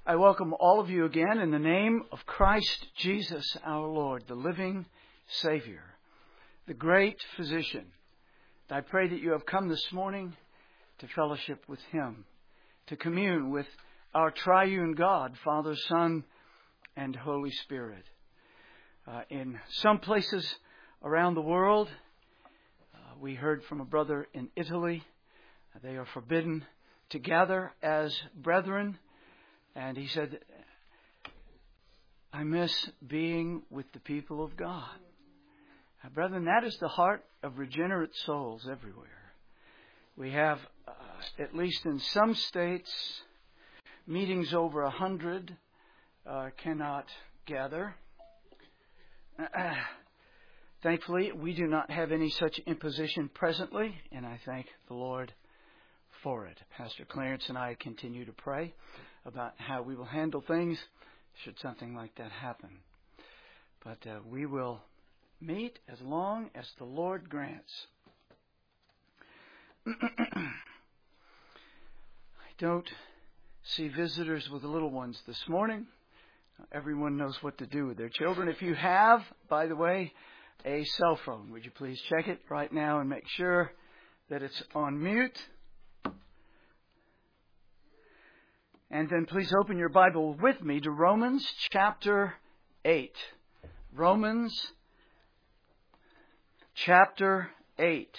I welcome all of you again in the name of Christ Jesus our Lord, the living Savior, the great physician. I pray that you have come this morning to fellowship with Him, to commune with our triune God, Father, Son, and Holy Spirit. In some places around the world, we heard from a brother in Italy. They are forbidden to gather as brethren. And he said, I miss being with the people of God. Brethren, that is the heart of regenerate souls everywhere. We have, at least in some states, meetings over 100 cannot gather. Thankfully, we do not have any such imposition presently, and I thank the Lord for it. Pastor Clarence and I continue to pray about how we will handle things should something like that happen. But we will meet as long as the Lord grants. I don't see visitors with little ones this morning. Everyone knows what to do with their children. If you have, by the way, a cell phone, would you please check it right now and make sure that it's on mute? And then please open your Bible with me to Romans chapter 8. Romans chapter 8.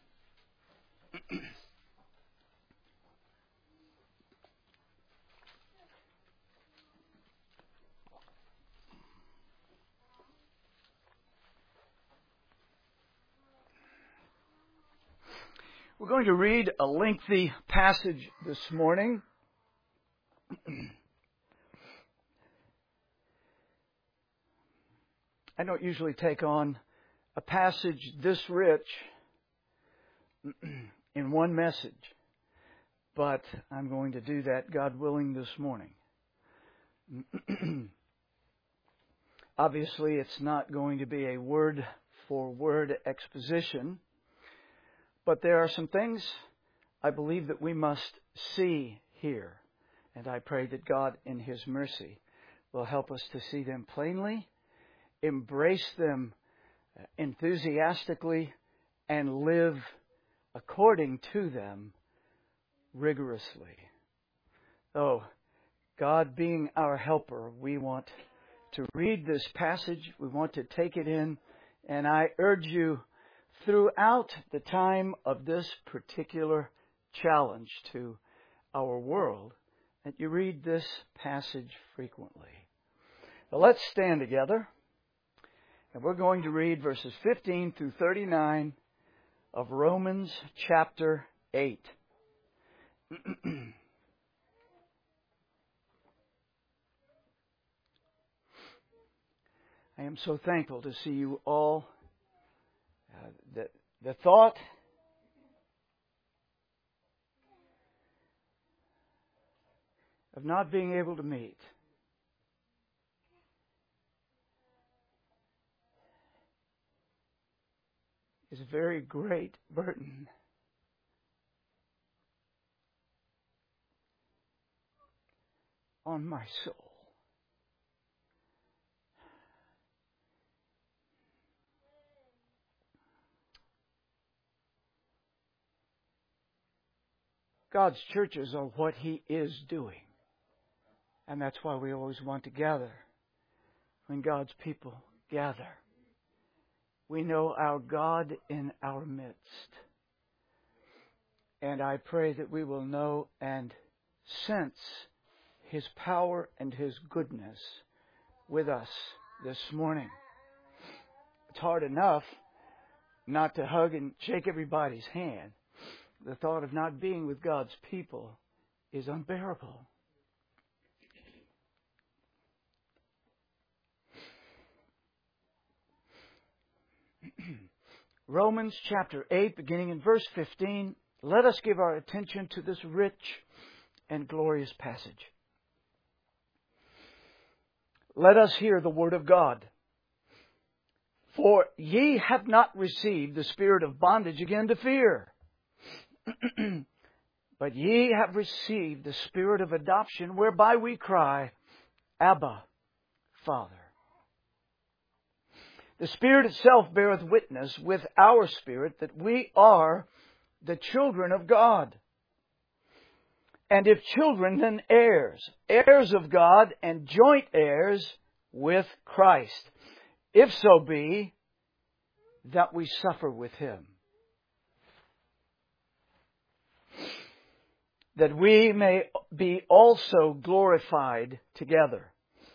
We're going to read a lengthy passage this morning. I don't usually take on a passage this rich in one message, but I'm going to do that, God willing, this morning. Obviously, it's not going to be a word-for-word exposition, but there are some things I believe that we must see here. And I pray that God, in His mercy, will help us to see them plainly, embrace them enthusiastically, and live according to them rigorously. Oh, God being our helper, we want to read this passage. We want to take it in. And I urge you, throughout the time of this particular challenge to our world, that you read this passage frequently. Now let's stand together, and we're going to read verses 15 through 39 of Romans chapter 8. I am so thankful to see you all. The thought of not being able to meet is a very great burden. On my soul. God's churches are what He is doing. And that's why we always want to gather. When God's people gather, we know our God in our midst. And I pray that we will know and sense His power and His goodness with us this morning. It's hard enough not to hug and shake everybody's hand. The thought of not being with God's people is unbearable. Romans chapter 8, beginning in verse 15. Let us give our attention to this rich and glorious passage. Let us hear the word of God. For ye have not received the spirit of bondage again to fear, But ye have received the Spirit of adoption, whereby we cry, Abba, Father. The Spirit itself beareth witness with our spirit that we are the children of God. And if children, then heirs, heirs of God and joint heirs with Christ, if so be that we suffer with Him, that we may be also glorified together.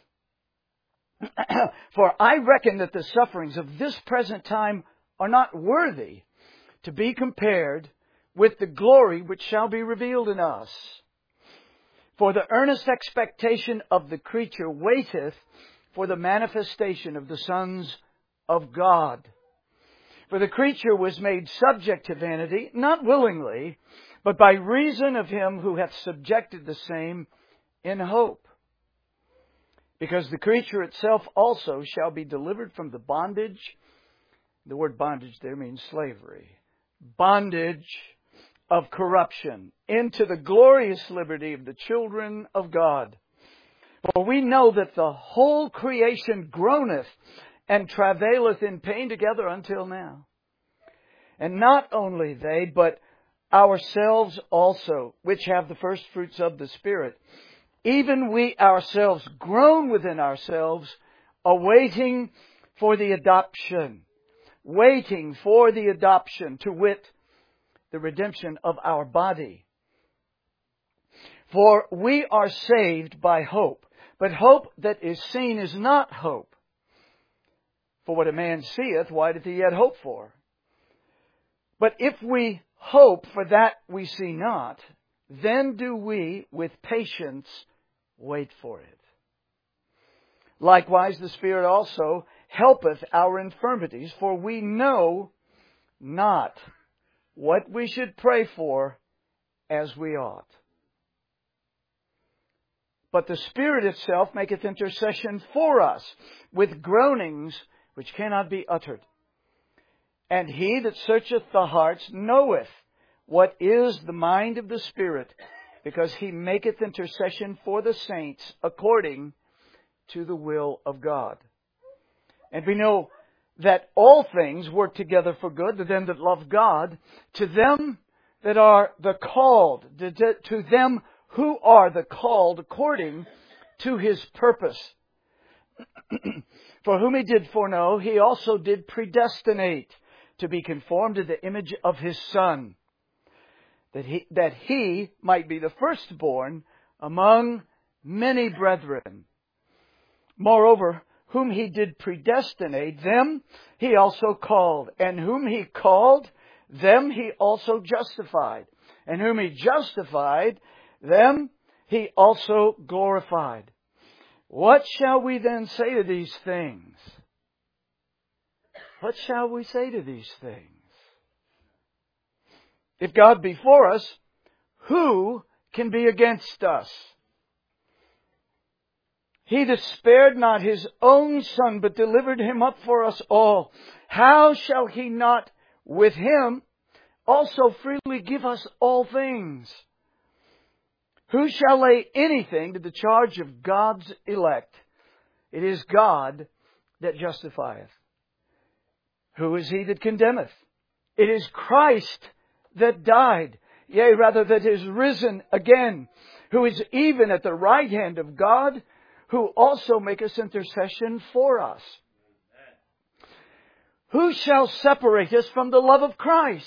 For I reckon that the sufferings of this present time are not worthy to be compared with the glory which shall be revealed in us. For the earnest expectation of the creature waiteth for the manifestation of the sons of God. For the creature was made subject to vanity, not willingly, but by reason of Him who hath subjected the same in hope. Because the creature itself also shall be delivered from the bondage. The word bondage there means slavery. Bondage of corruption into the glorious liberty of the children of God. For we know that the whole creation groaneth and travaileth in pain together until now. And not only they, but ourselves also, which have the first fruits of the Spirit, even we ourselves groan within ourselves, awaiting for the adoption. Waiting for the adoption, to wit, the redemption of our body. For we are saved by hope. But hope that is seen is not hope. For what a man seeth, why doth he yet hope for? But if we hope for that we see not, then do we with patience wait for it. Likewise the Spirit also helpeth our infirmities, for we know not what we should pray for as we ought. But the Spirit itself maketh intercession for us with groanings which cannot be uttered. And He that searcheth the hearts knoweth what is the mind of the Spirit, because He maketh intercession for the saints according to the will of God. And we know that all things work together for good to them that love God, to them that are the called, to them who are the called according to His purpose. For whom He did foreknow, He also did predestinate to be conformed to the image of His Son, that he might be the firstborn among many brethren. Moreover, whom He did predestinate, them He also called. And whom He called, them He also justified. And whom He justified, them He also glorified. What shall we then say to these things? What shall we say to these things? If God be for us, who can be against us? He that spared not His own Son, but delivered Him up for us all, how shall He not with Him also freely give us all things? Who shall lay anything to the charge of God's elect? It is God that justifieth. Who is he that condemneth? It is Christ that died, yea, rather that is risen again, who is even at the right hand of God, who also maketh intercession for us. Who shall separate us from the love of Christ?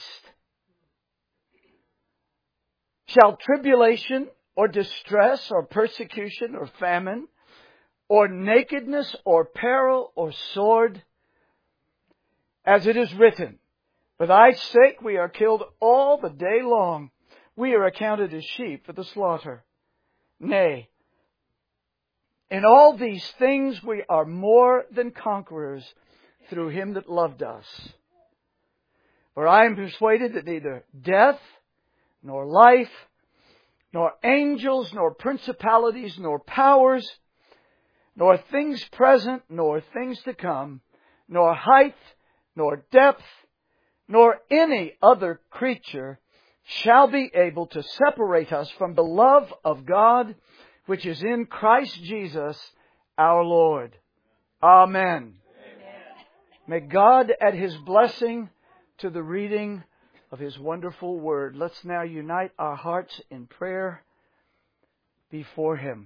Shall tribulation, or distress, or persecution, or famine, or nakedness, or peril, or sword? As it is written, for thy sake we are killed all the day long. We are accounted as sheep for the slaughter. Nay, in all these things we are more than conquerors through Him that loved us. For I am persuaded that neither death, nor life, nor angels, nor principalities, nor powers, nor things present, nor things to come, nor height, nor depth, nor any other creature shall be able to separate us from the love of God, which is in Christ Jesus our Lord. Amen. May God add His blessing to the reading of His wonderful Word. Let's now unite our hearts in prayer before Him.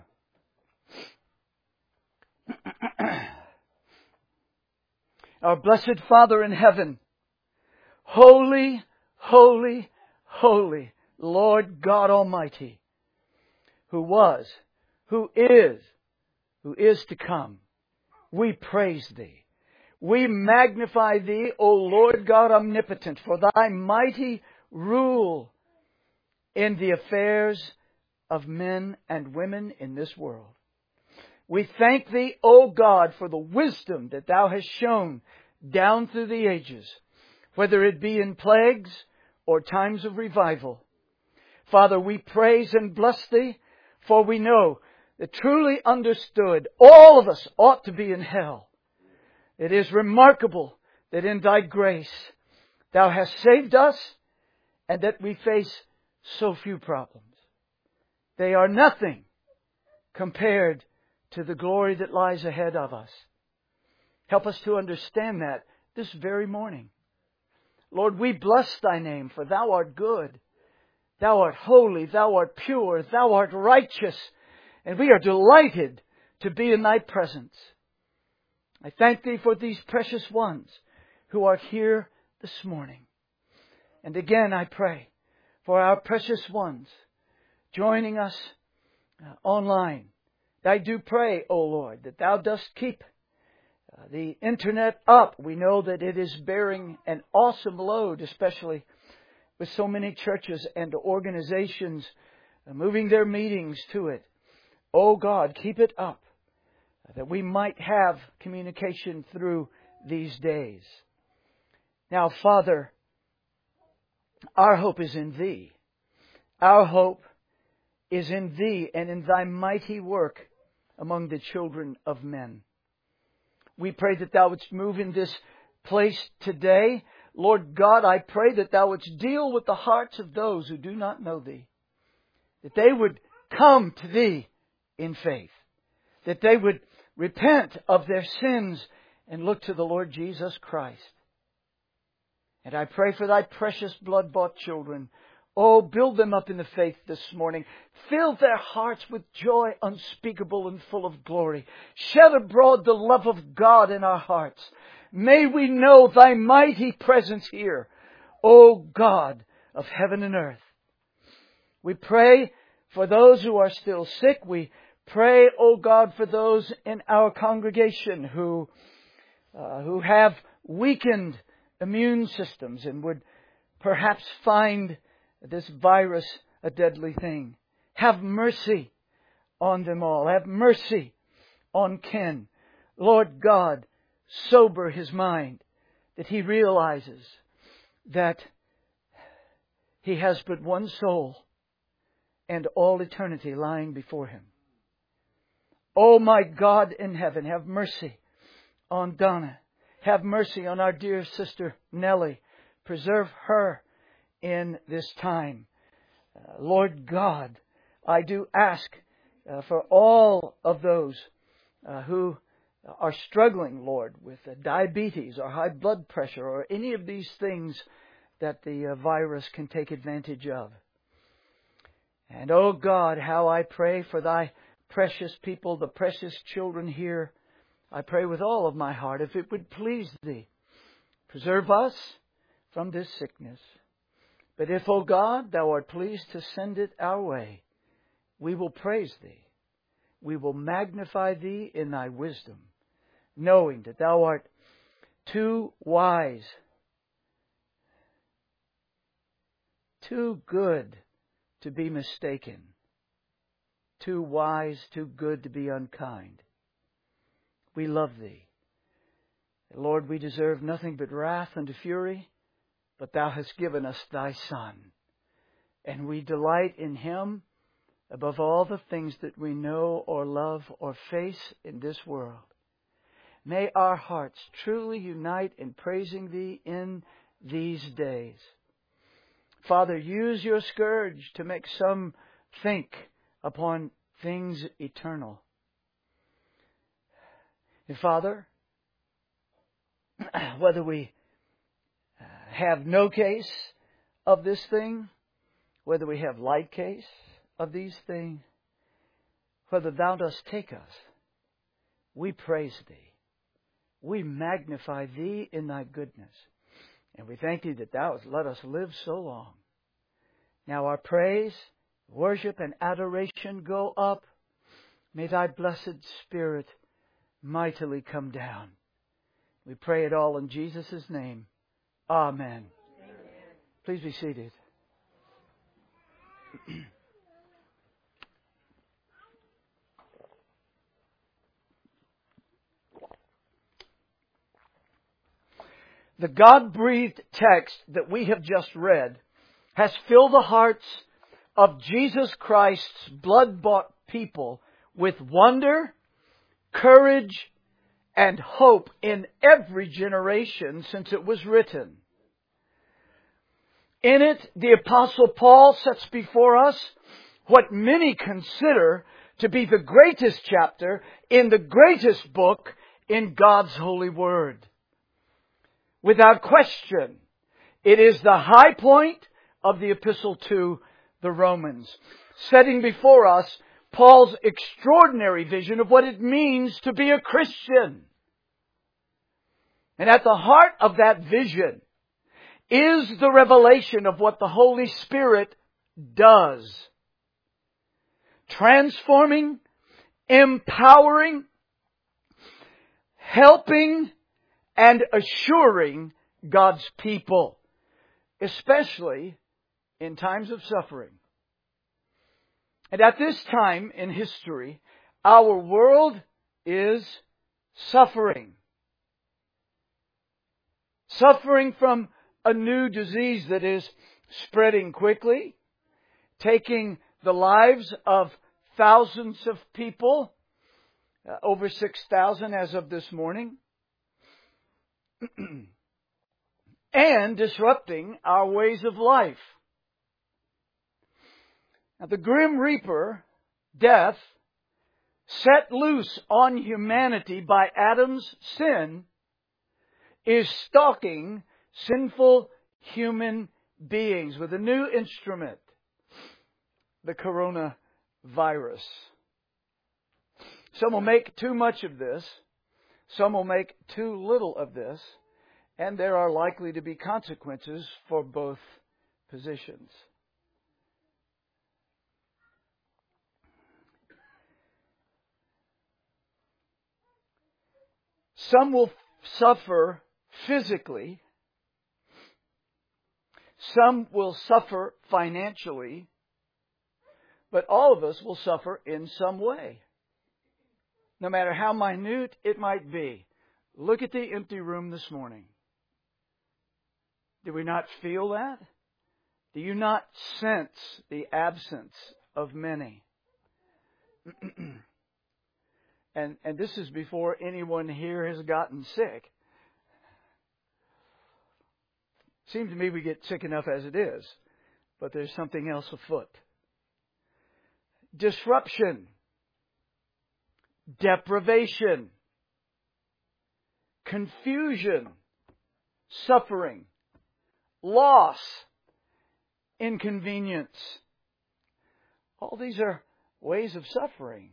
Our blessed Father in heaven, holy, holy, holy Lord God Almighty, who was, who is to come, we praise Thee. We magnify Thee, O Lord God omnipotent, for Thy mighty rule in the affairs of men and women in this world. We thank Thee, O God, for the wisdom that Thou hast shown down through the ages, whether it be in plagues or times of revival. Father, we praise and bless Thee, for we know that truly understood, all of us ought to be in hell. It is remarkable that in Thy grace Thou hast saved us and that we face so few problems. They are nothing compared to the glory that lies ahead of us. Help us to understand that this very morning. Lord, we bless Thy name, for Thou art good. Thou art holy. Thou art pure. Thou art righteous. And we are delighted to be in Thy presence. I thank Thee for these precious ones who are here this morning. And again I pray for our precious ones joining us online. I do pray, O Lord, that Thou dost keep the internet up. We know that it is bearing an awesome load, especially with so many churches and organizations moving their meetings to it. O God, keep it up, that we might have communication through these days. Now, Father, our hope is in Thee. Our hope is in Thee and in Thy mighty work among the children of men. We pray that Thou wouldst move in this place today. Lord God, I pray that Thou wouldst deal with the hearts of those who do not know Thee. That they would come to Thee in faith. That they would repent of their sins and look to the Lord Jesus Christ. And I pray for Thy precious blood-bought children. Oh, build them up in the faith this morning. Fill their hearts with joy unspeakable and full of glory. Shed abroad the love of God in our hearts. May we know Thy mighty presence here, O God of heaven and earth. We pray for those who are still sick. We pray, O God, for those in our congregation who have weakened immune systems and would perhaps find this virus a deadly thing. Have mercy on them all. Have mercy on Ken. Lord God, sober his mind, that he realizes that he has but one soul and all eternity lying before him. Oh my God in heaven, have mercy on Donna. Have mercy on our dear sister Nellie. Preserve her in this time. Lord God, I do ask for all of those who are struggling, Lord, with diabetes or high blood pressure or any of these things that the virus can take advantage of. And oh God, how I pray for Thy precious people, the precious children here. I pray with all of my heart, if it would please Thee, preserve us from this sickness. But if, O God, Thou art pleased to send it our way, we will praise Thee. We will magnify Thee in Thy wisdom, knowing that Thou art too wise, too good to be mistaken, too wise, too good to be unkind. We love Thee. Lord, we deserve nothing but wrath and fury, but Thou hast given us Thy Son, and we delight in Him above all the things that we know or love or face in this world. May our hearts truly unite in praising Thee in these days. Father, use your scourge to make some think upon things eternal. And Father, whether we have no case of this thing, whether we have light case of these things, whether Thou dost take us, we praise Thee. We magnify Thee in Thy goodness. And we thank Thee that Thou hast let us live so long. Now our praise, worship, and adoration go up. May Thy blessed Spirit mightily come down. We pray it all in Jesus' name. Amen. Amen. Please be seated. The God-breathed text that we have just read has filled the hearts of Jesus Christ's blood-bought people with wonder, courage, and hope in every generation since it was written. In it, the Apostle Paul sets before us what many consider to be the greatest chapter in the greatest book in God's holy word. Without question, it is the high point of the epistle to the Romans, setting before us Paul's extraordinary vision of what it means to be a Christian. And at the heart of that vision is the revelation of what the Holy Spirit does. Transforming, empowering, helping, and assuring God's people, especially in times of suffering. And at this time in history, our world is suffering. Suffering from a new disease that is spreading quickly, taking the lives of thousands of people, over 6,000 as of this morning, and disrupting our ways of life. Now, the grim reaper, death, set loose on humanity by Adam's sin, is stalking sinful human beings with a new instrument, the coronavirus. Some will make too much of this. Some will make too little of this. And there are likely to be consequences for both positions. Some will suffer physically. Some will suffer financially. But all of us will suffer in some way. No matter how minute it might be. Look at the empty room this morning. Do we not feel that? Do you not sense the absence of many? And this is before anyone here has gotten sick. Seems to me we get sick enough as it is, but there's something else afoot. Disruption, deprivation, confusion, suffering, loss, inconvenience. All these are ways of suffering.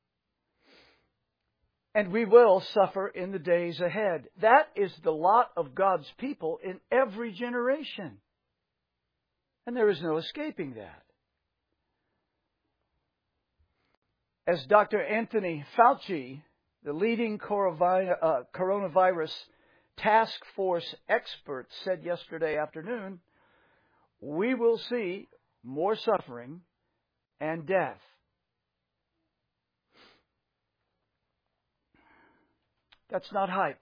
And we will suffer in the days ahead. That is the lot of God's people in every generation. And there is no escaping that. As Dr. Anthony Fauci, the leading coronavirus task force expert, said yesterday afternoon, we will see more suffering and death. That's not hype.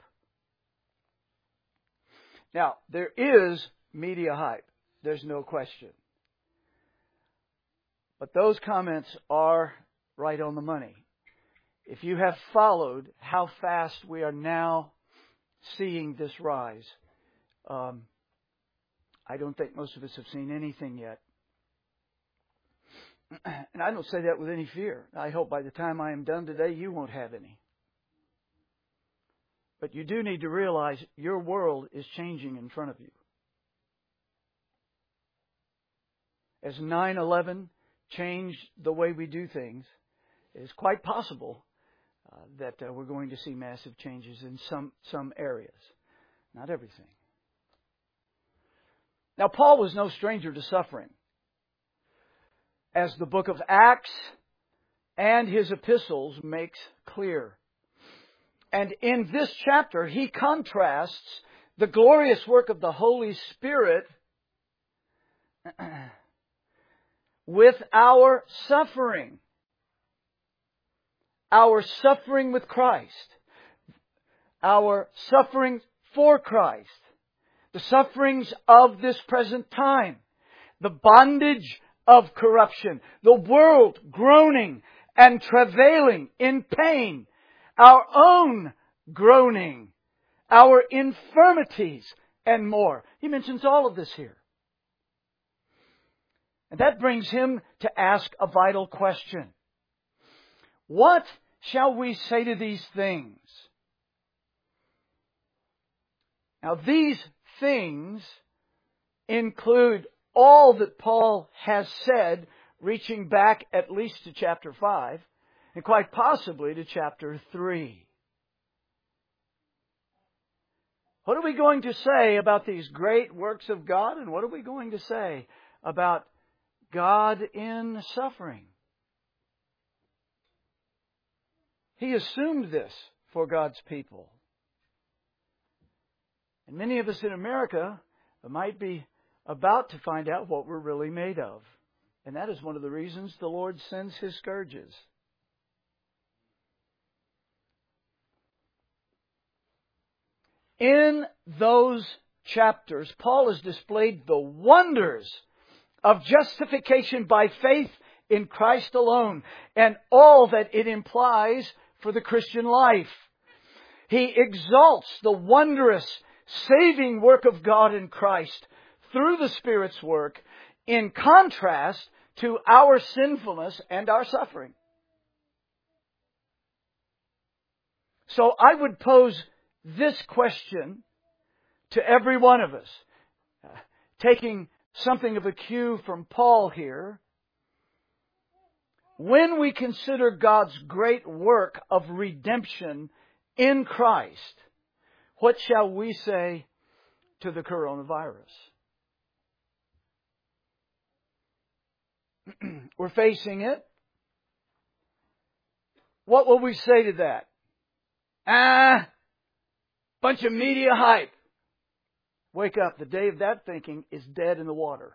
Now, there is media hype. There's no question. But those comments are right on the money. If you have followed how fast we are now seeing this rise, I I don't think most of us have seen anything yet. And I don't say that with any fear. I hope by the time I am done today, you won't have any. But you do need to realize your world is changing in front of you. As 9/11 changed the way we do things, it is quite possible that we're going to see massive changes in some areas. Not everything. Now, Paul was no stranger to suffering. As the book of Acts and his epistles makes clear. And in this chapter, he contrasts the glorious work of the Holy Spirit with our suffering. Our suffering with Christ. Our suffering for Christ. The sufferings of this present time. The bondage of corruption. The world groaning and travailing in pain. Our own groaning. Our infirmities and more. He mentions all of this here. And that brings him to ask a vital question. What shall we say to these things? Now, these things include all that Paul has said, reaching back at least to chapter 5, and quite possibly to chapter 3. What are we going to say about these great works of God, and what are we going to say about God in suffering? He assumed this for God's people. And many of us in America might be about to find out what we're really made of. And that is one of the reasons the Lord sends His scourges. In those chapters, Paul has displayed the wonders of justification by faith in Christ alone and all that it implies for the Christian life. He exalts the wondrous saving work of God in Christ through the Spirit's work in contrast to our sinfulness and our suffering. So I would pose this question to every one of us, taking something of a cue from Paul here. When we consider God's great work of redemption in Christ, what shall we say to the coronavirus? We're facing it. What will we say to that? Bunch of media hype. Wake up. The day of that thinking is dead in the water.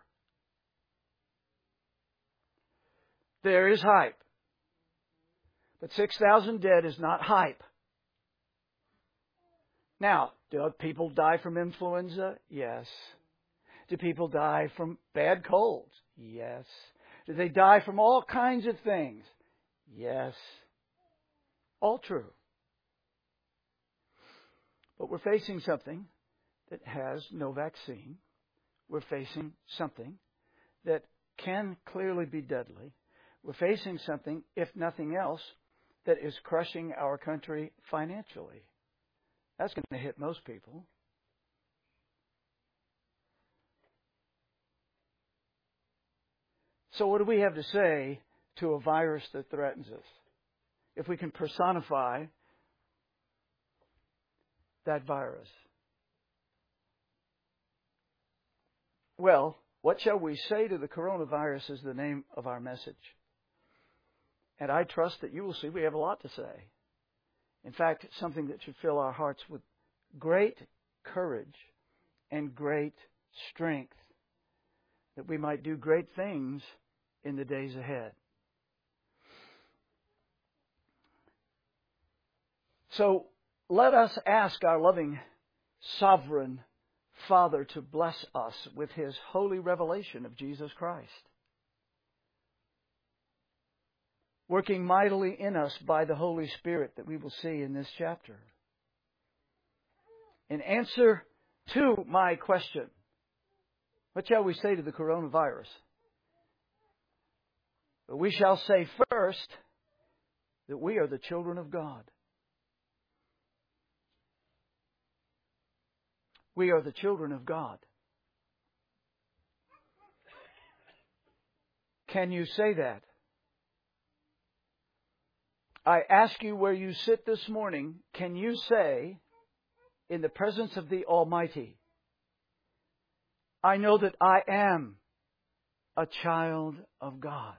There is hype. But 6,000 dead is not hype. Now, do people die from influenza? Yes. Do people die from bad colds? Yes. Do they die from all kinds of things? Yes. All true. But we're facing something that has no vaccine. We're facing something that can clearly be deadly. We're facing something, if nothing else, that is crushing our country financially. That's going to hit most people. So what do we have to say to a virus that threatens us? If we can personify that virus. Well, what shall we say to the coronavirus is the name of our message. And I trust that you will see we have a lot to say. In fact, it's something that should fill our hearts with great courage and great strength, that we might do great things in the days ahead. So let us ask our loving sovereign Father to bless us with His holy revelation of Jesus Christ, working mightily in us by the Holy Spirit that we will see in this chapter. In answer to my question, What shall we say to the coronavirus? But we shall say first that we are the children of God. We are the children of God. Can you say that? I ask you where you sit this morning, can you say, in the presence of the Almighty, I know that I am a child of God?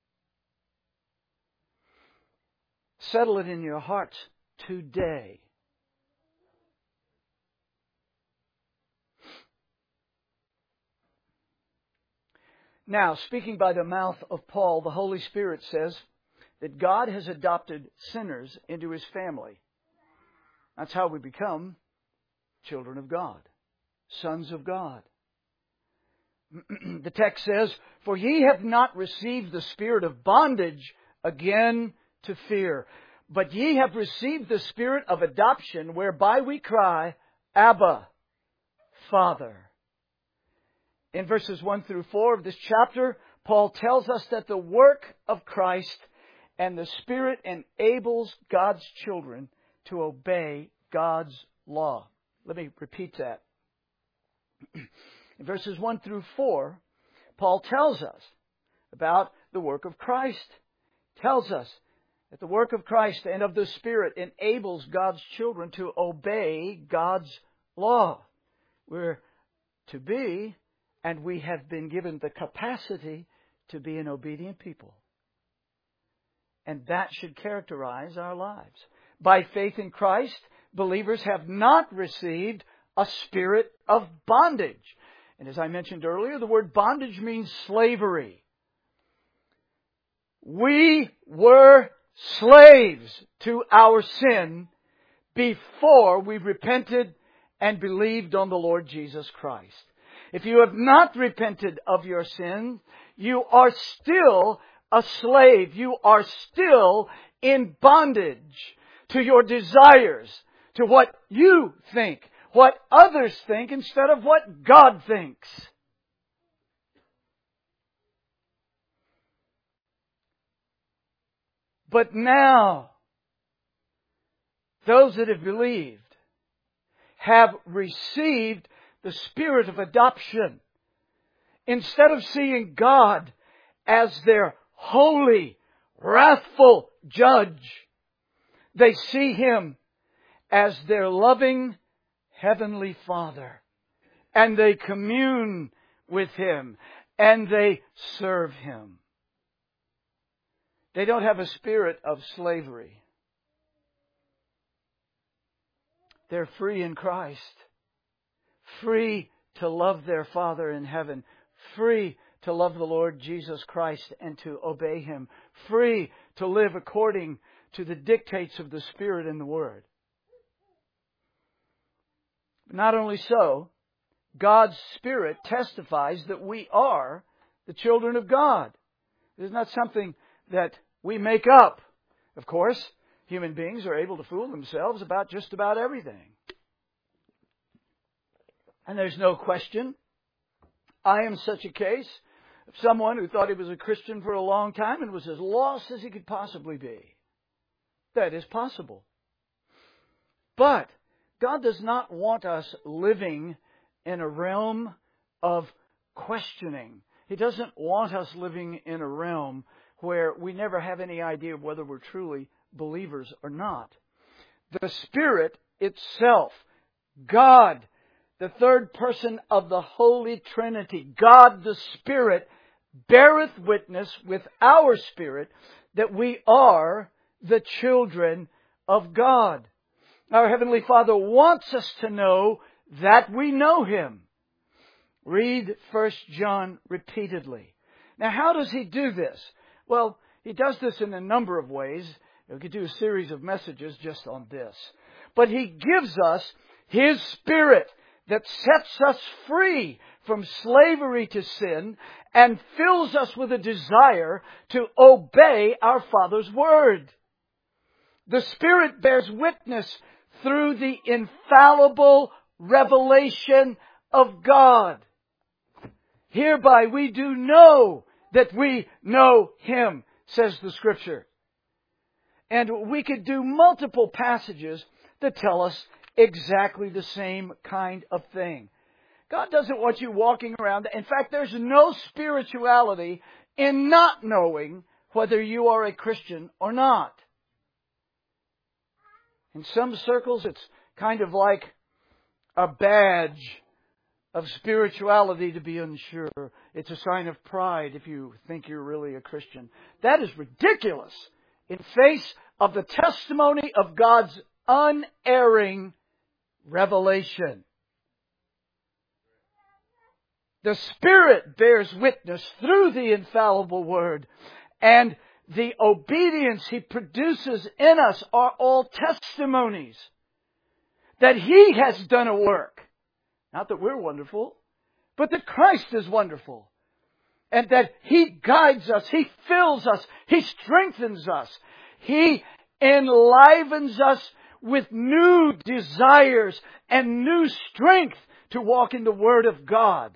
Settle it in your hearts today. Now, speaking by the mouth of Paul, the Holy Spirit says that God has adopted sinners into His family. That's how we become children of God, sons of God. The text says, "For ye have not received the spirit of bondage again to fear, but ye have received the spirit of adoption, whereby we cry, Abba, Father." In verses 1 through 4 of this chapter, Paul tells us that the work of Christ and the Spirit enables God's children to obey God's law. Let me repeat that. In verses 1 through 4, Paul tells us about the work of Christ. Tells us that the work of Christ and of the Spirit enables God's children to obey God's law. We're to be, and we have been given the capacity to be an obedient people. And that should characterize our lives. By faith in Christ, believers have not received a spirit of bondage. And as I mentioned earlier, the word bondage means slavery. We were slaves to our sin before we repented and believed on the Lord Jesus Christ. If you have not repented of your sin, you are still a slave. You are still in bondage to your desires, to what you think, what others think, instead of what God thinks. But now, those that have believed have received the spirit of adoption. Instead of seeing God as their holy, wrathful judge, they see Him as their loving Heavenly Father. And they commune with Him. And they serve Him. They don't have a spirit of slavery. They're free in Christ. Free to love their Father in heaven. Free to love the Lord Jesus Christ and to obey Him. Free to live according to the dictates of the Spirit and the Word. Not only so, God's Spirit testifies that we are the children of God. It is not something that we make up. Of course, human beings are able to fool themselves about just about everything. And there's no question, I am such a case of someone who thought he was a Christian for a long time and was as lost as he could possibly be. That is possible. But God does not want us living in a realm of questioning. He doesn't want us living in a realm where we never have any idea of whether we're truly believers or not. The Spirit itself, God, the third person of the Holy Trinity, God the Spirit, beareth witness with our spirit that we are the children of God. Our Heavenly Father wants us to know that we know Him. Read 1 John repeatedly. Now, how does He do this? Well, He does this in a number of ways. We could do a series of messages just on this. But He gives us His Spirit that sets us free from slavery to sin and fills us with a desire to obey our Father's Word. The Spirit bears witness through the infallible revelation of God. Hereby we do know that we know Him, says the Scripture. And we could do multiple passages that tell us exactly the same kind of thing. God doesn't want you walking around. In fact, there's no spirituality in not knowing whether you are a Christian or not. In some circles, it's kind of like a badge of spirituality to be unsure. It's a sign of pride if you think you're really a Christian. That is ridiculous in face of the testimony of God's unerring revelation. The Spirit bears witness through the infallible Word, and the obedience He produces in us are all testimonies that He has done a work. Not that we're wonderful, but that Christ is wonderful. And that He guides us, He fills us, He strengthens us. He enlivens us with new desires and new strength to walk in the Word of God.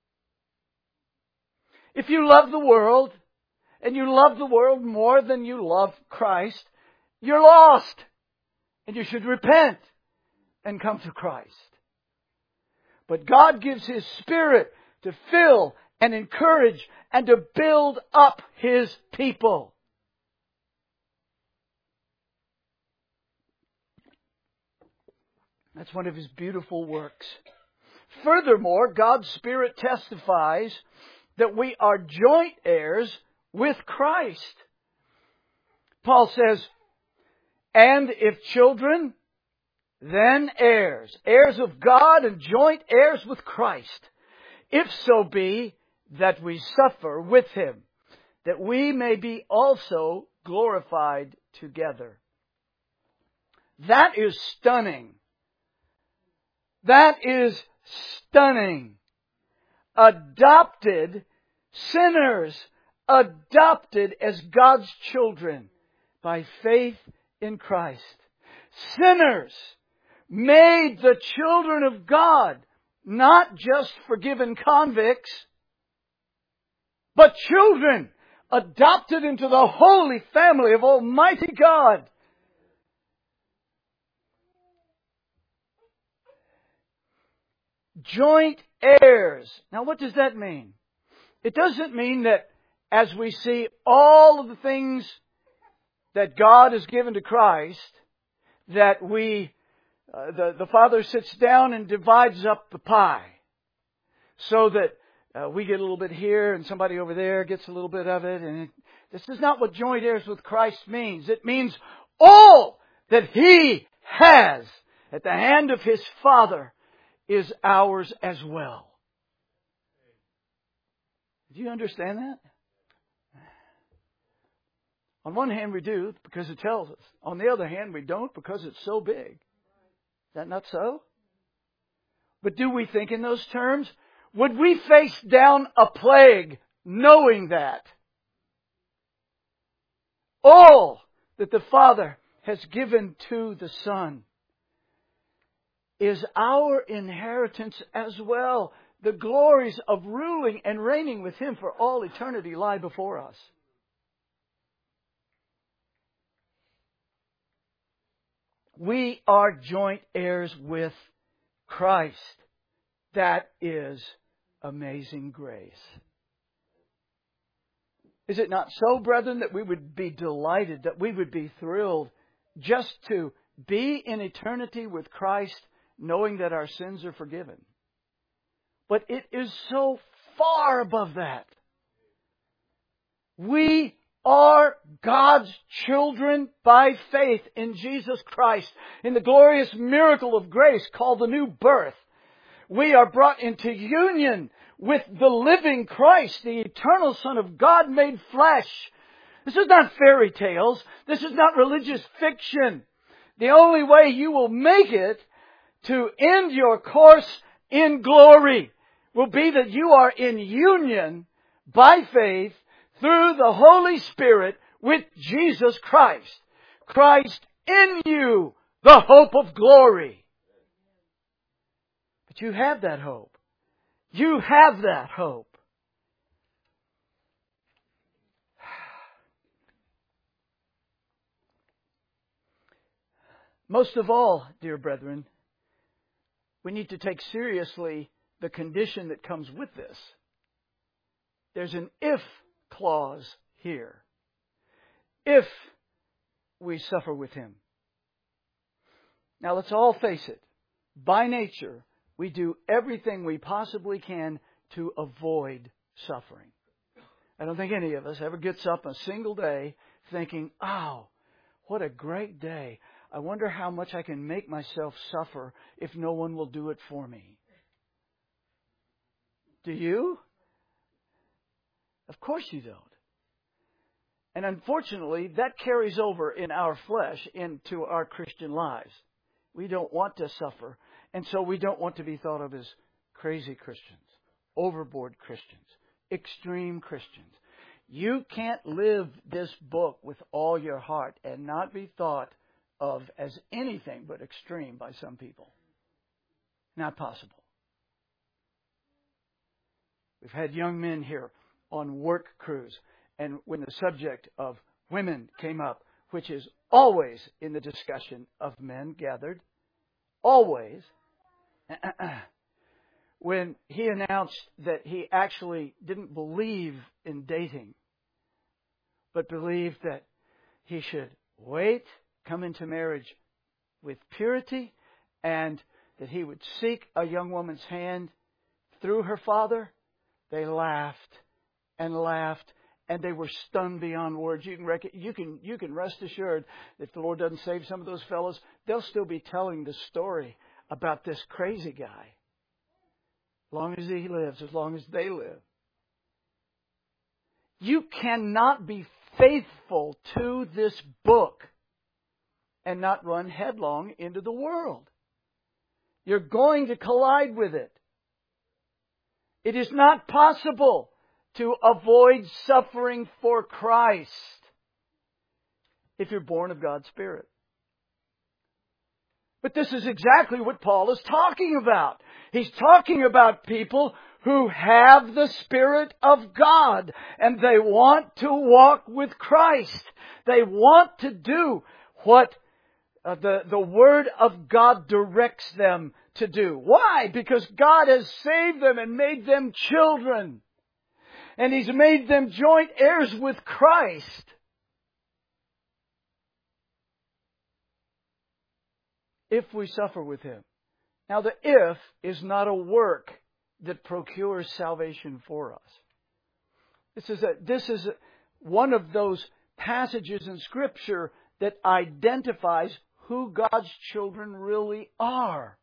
If you love the world, and you love the world more than you love Christ, you're lost. And you should repent and come to Christ. But God gives His Spirit to fill and encourage and to build up His people. That's one of His beautiful works. Furthermore, God's Spirit testifies that we are joint heirs with Christ. Paul says, and if children, then heirs. Heirs of God and joint heirs with Christ. If so be that we suffer with Him, that we may be also glorified together. That is stunning. That is stunning. Adopted sinners, adopted as God's children by faith in Christ. Sinners made the children of God, not just forgiven convicts, but children adopted into the holy family of Almighty God. Joint heirs. Now what does that mean? It doesn't mean that as we see all of the things that God has given to Christ, that the Father sits down and divides up the pie. So that we get a little bit here and somebody over there gets a little bit of it. And this is not what joint heirs with Christ means. It means all that He has at the hand of His Father is ours as well. Do you understand that? On one hand we do because it tells us. On the other hand we don't because it's so big. Is that not so? But do we think in those terms? Would we face down a plague knowing that? All that the Father has given to the Son is our inheritance as well. The glories of ruling and reigning with Him for all eternity lie before us. We are joint heirs with Christ. That is amazing grace. Is it not so, brethren, that we would be delighted, that we would be thrilled just to be in eternity with Christ, knowing that our sins are forgiven? But it is so far above that. We are God's children by faith in Jesus Christ, in the glorious miracle of grace called the new birth. We are brought into union with the living Christ, the eternal Son of God made flesh. This is not fairy tales. This is not religious fiction. The only way you will make it to end your course in glory will be that you are in union by faith through the Holy Spirit with Jesus Christ. Christ in you, the hope of glory. But you have that hope. You have that hope. Most of all, dear brethren, we need to take seriously the condition that comes with this. There's an if clause here. If we suffer with Him. Now let's all face it. By nature, we do everything we possibly can to avoid suffering. I don't think any of us ever gets up a single day thinking, oh, what a great day. I wonder how much I can make myself suffer if no one will do it for me. Do you? Of course you don't. And unfortunately, that carries over in our flesh into our Christian lives. We don't want to suffer, and so we don't want to be thought of as crazy Christians, overboard Christians, extreme Christians. You can't live this book with all your heart and not be thought of as anything but extreme by some people. Not possible. We've had young men here on work crews, and when the subject of women came up, which is always in the discussion of men gathered, always, when he announced that he actually didn't believe in dating, but believed that he should wait, come into marriage with purity, and that he would seek a young woman's hand through her father, they laughed and laughed, and they were stunned beyond words. You can rest assured that if the Lord doesn't save some of those fellows, they'll still be telling the story about this crazy guy. As long as he lives, as long as they live. You cannot be faithful to this book and not run headlong into the world. You're going to collide with it. It is not possible to avoid suffering for Christ if you're born of God's Spirit. But this is exactly what Paul is talking about. He's talking about people who have the Spirit of God and they want to walk with Christ. They want to do what the Word of God directs them to do. Why? Because God has saved them and made them children. And He's made them joint heirs with Christ. If we suffer with Him. Now the if is not a work that procures salvation for us. This is one of those passages in Scripture that identifies who God's children really are.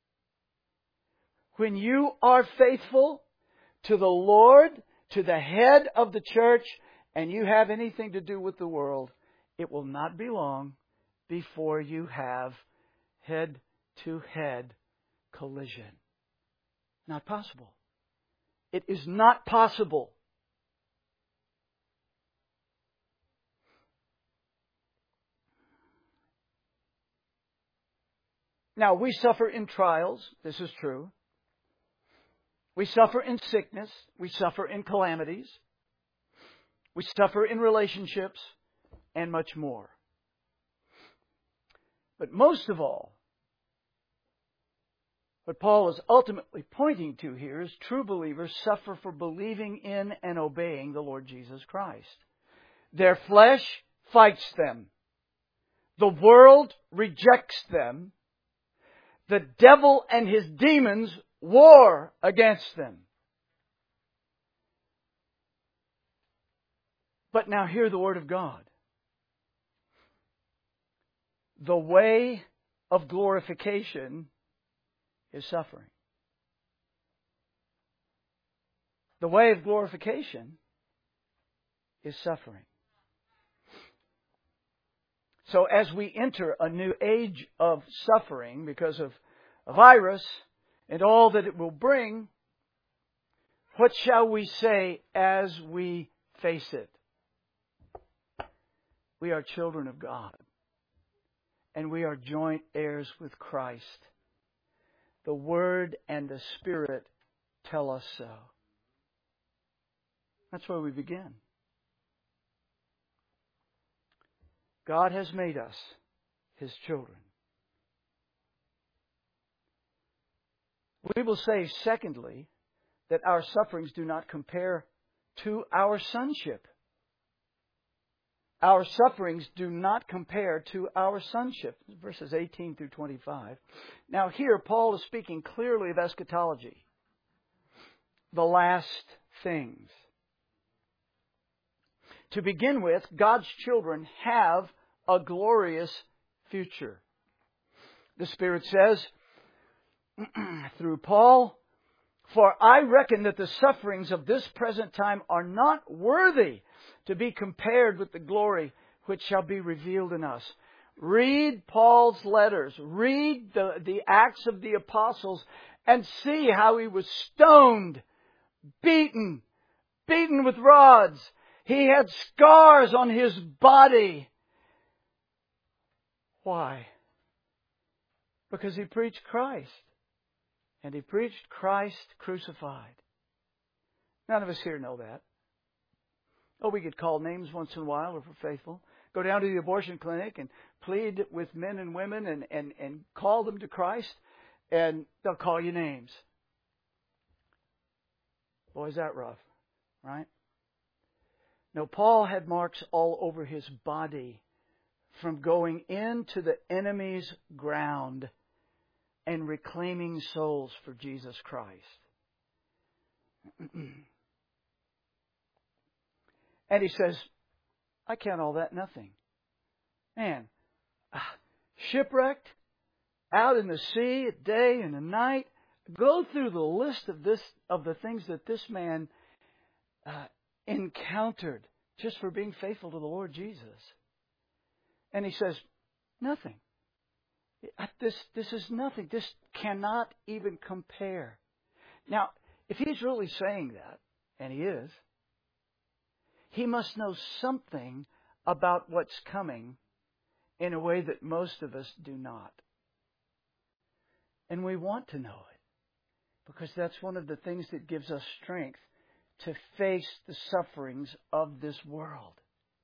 When you are faithful to the Lord, to the head of the church, and you have anything to do with the world, it will not be long before you have head-to-head collision. Not possible. It is not possible. Now, we suffer in trials. This is true. We suffer in sickness. We suffer in calamities. We suffer in relationships and much more. But most of all, what Paul is ultimately pointing to here is true believers suffer for believing in and obeying the Lord Jesus Christ. Their flesh fights them. The world rejects them. The devil and his demons war against them. But now hear the Word of God. The way of glorification is suffering. The way of glorification is suffering. So as we enter a new age of suffering because of a virus and all that it will bring, what shall we say as we face it? We are children of God. And we are joint heirs with Christ. The Word and the Spirit tell us so. That's where we begin. God has made us His children. We will say, secondly, that our sufferings do not compare to our sonship. Our sufferings do not compare to our sonship. Verses 18 through 25. Now here, Paul is speaking clearly of eschatology. The last things. To begin with, God's children have a glorious future. The Spirit says, through Paul, "For I reckon that the sufferings of this present time are not worthy to be compared with the glory which shall be revealed in us." Read Paul's letters. Read the Acts of the Apostles and see how he was stoned, beaten with rods. He had scars on his body. Why? Because he preached Christ. And he preached Christ crucified. None of us here know that. Oh, we get called names once in a while if we're faithful. Go down to the abortion clinic and plead with men and women and call them to Christ. And they'll call you names. Boy, is that rough, right? No, Paul had marks all over his body from going into the enemy's ground and reclaiming souls for Jesus Christ. And he says, I count all that nothing. Man, shipwrecked, out in the sea at day and at night. Go through the list of the things that this man encountered just for being faithful to the Lord Jesus. And he says, nothing. This is nothing. This cannot even compare. Now, if he's really saying that, and he is, he must know something about what's coming in a way that most of us do not. And we want to know it, because that's one of the things that gives us strength to face the sufferings of this world.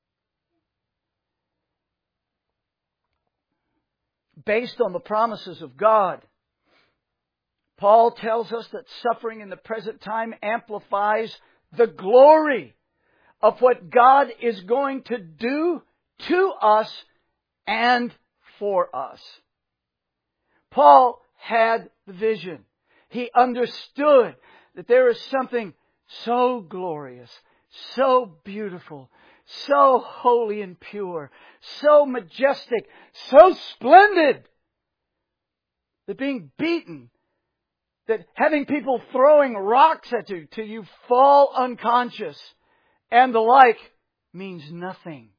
Based on the promises of God, Paul tells us that suffering in the present time amplifies the glory of what God is going to do to us and for us. Paul had the vision. He understood that there is something so glorious, so beautiful, so holy and pure, so majestic, so splendid, that being beaten, that having people throwing rocks at you till you fall unconscious and the like means nothing.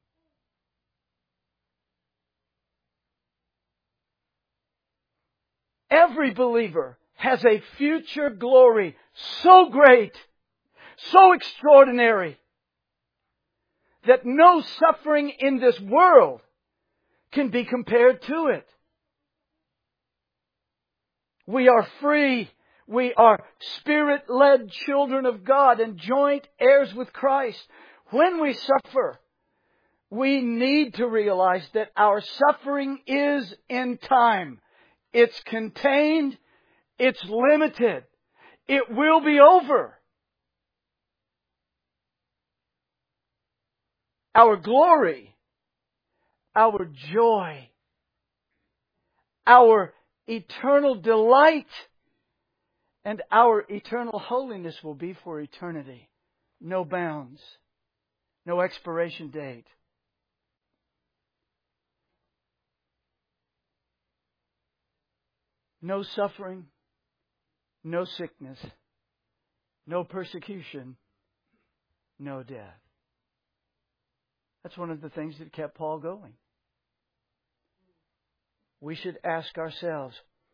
Every believer has a future glory so great, so extraordinary, that no suffering in this world can be compared to it. We are free. We are Spirit-led children of God and joint heirs with Christ. When we suffer, we need to realize that our suffering is in time. It's contained. It's limited. It will be over. Our glory, our joy, our eternal delight, and our eternal holiness will be for eternity. No bounds, no expiration date. No suffering, no sickness, no persecution, no death. That's one of the things that kept Paul going. We should ask ourselves,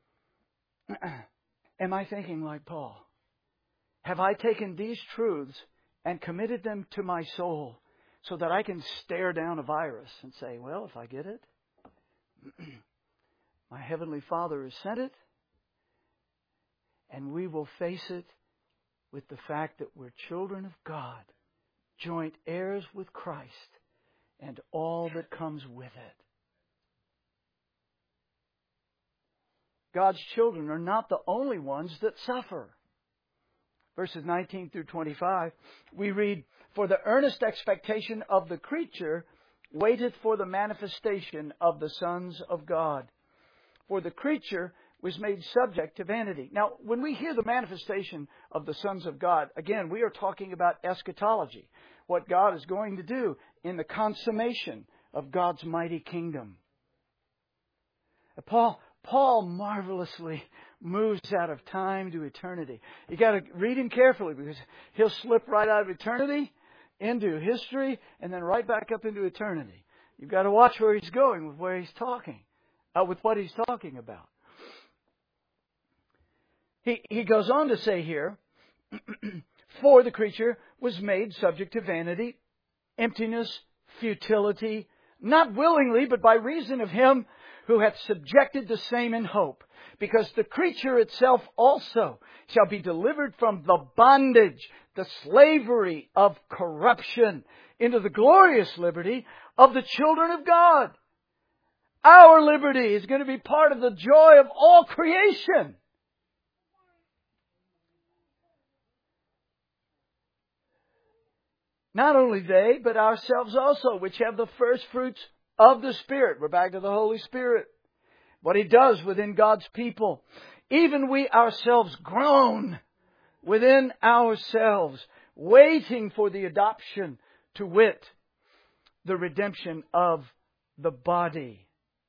am I thinking like Paul? Have I taken these truths and committed them to my soul so that I can stare down a virus and say, well, if I get it, my Heavenly Father has sent it, and we will face it with the fact that we're children of God, joint heirs with Christ, and all that comes with it. God's children are not the only ones that suffer. Verses 19 through 25, we read, "For the earnest expectation of the creature waiteth for the manifestation of the sons of God. For the creature was made subject to vanity." Now, when we hear the manifestation of the sons of God, again, we are talking about eschatology, what God is going to do in the consummation of God's mighty kingdom. Paul marvelously moves out of time to eternity. You got to read him carefully, because he'll slip right out of eternity into history and then right back up into eternity. You've got to watch where he's going with where he's talking, with what he's talking about. He goes on to say here, "For the creature was made subject to vanity, emptiness, futility, not willingly, but by reason of him who hath subjected the same in hope. Because the creature itself also shall be delivered from the bondage, the slavery of corruption, into the glorious liberty of the children of God." Our liberty is going to be part of the joy of all creation. Not only they, but ourselves also, which have the first fruits of the Spirit. We're back to the Holy Spirit. What He does within God's people. Even we ourselves groan within ourselves, waiting for the adoption, to wit, the redemption of the body.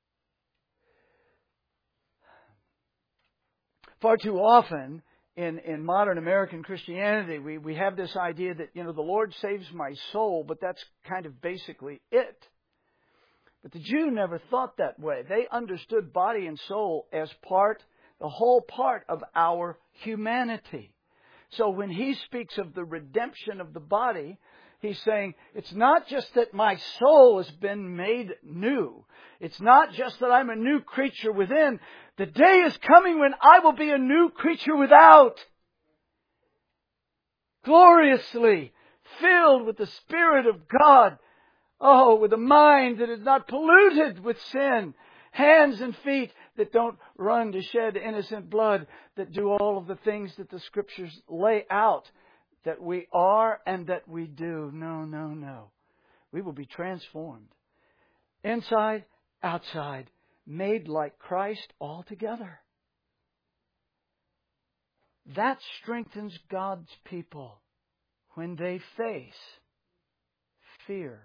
Far too often, in modern American Christianity, we have this idea that, the Lord saves my soul, but that's kind of basically it. But the Jew never thought that way. They understood body and soul as the whole part of our humanity. So when he speaks of the redemption of the body, he's saying, it's not just that my soul has been made new. It's not just that I'm a new creature within. The day is coming when I will be a new creature without. Gloriously filled with the Spirit of God. Oh, with a mind that is not polluted with sin. Hands and feet that don't run to shed innocent blood. That do all of the things that the Scriptures lay out that we are and that we do. No. We will be transformed. Inside, outside. Made like Christ altogether. That strengthens God's people when they face fear.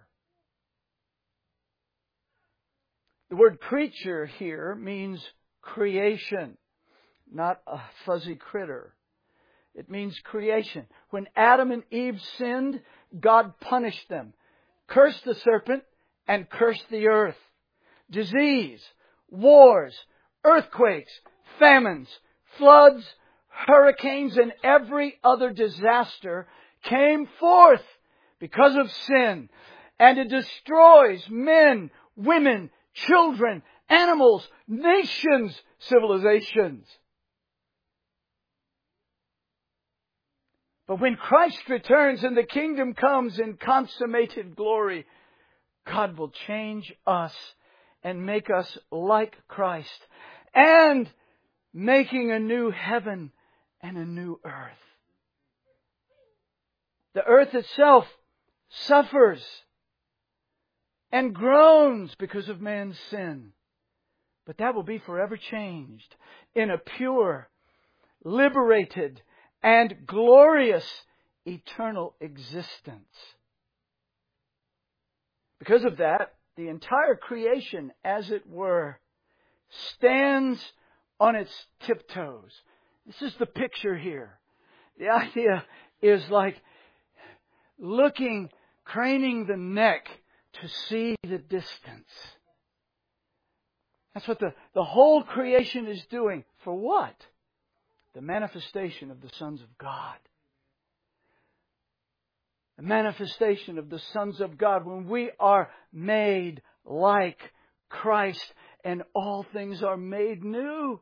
The word creature here means creation, not a fuzzy critter. It means creation. When Adam and Eve sinned, God punished them, cursed the serpent, and cursed the earth. Disease, wars, earthquakes, famines, floods, hurricanes, and every other disaster came forth because of sin. And it destroys men, women, children, animals, nations, civilizations. But when Christ returns and the kingdom comes in consummated glory, God will change us and make us like Christ, and making a new heaven and a new earth. The earth itself suffers and groans because of man's sin. But that will be forever changed in a pure, liberated, and glorious eternal existence. Because of that, the entire creation, as it were, stands on its tiptoes. This is the picture here. The idea is like craning the neck to see the distance. That's what the whole creation is doing. For what? The manifestation of the sons of God. The manifestation of the sons of God when we are made like Christ and all things are made new.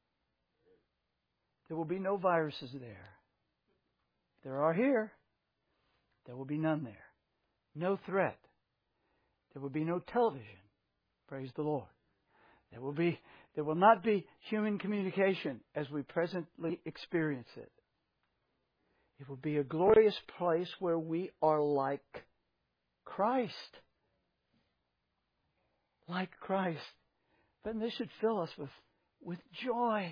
There will be no viruses there. There are here. There will be none there. No threat. There will be no television. Praise the Lord. There will not be human communication as we presently experience it. It will be a glorious place where we are like Christ. Like Christ. But this should fill us with joy.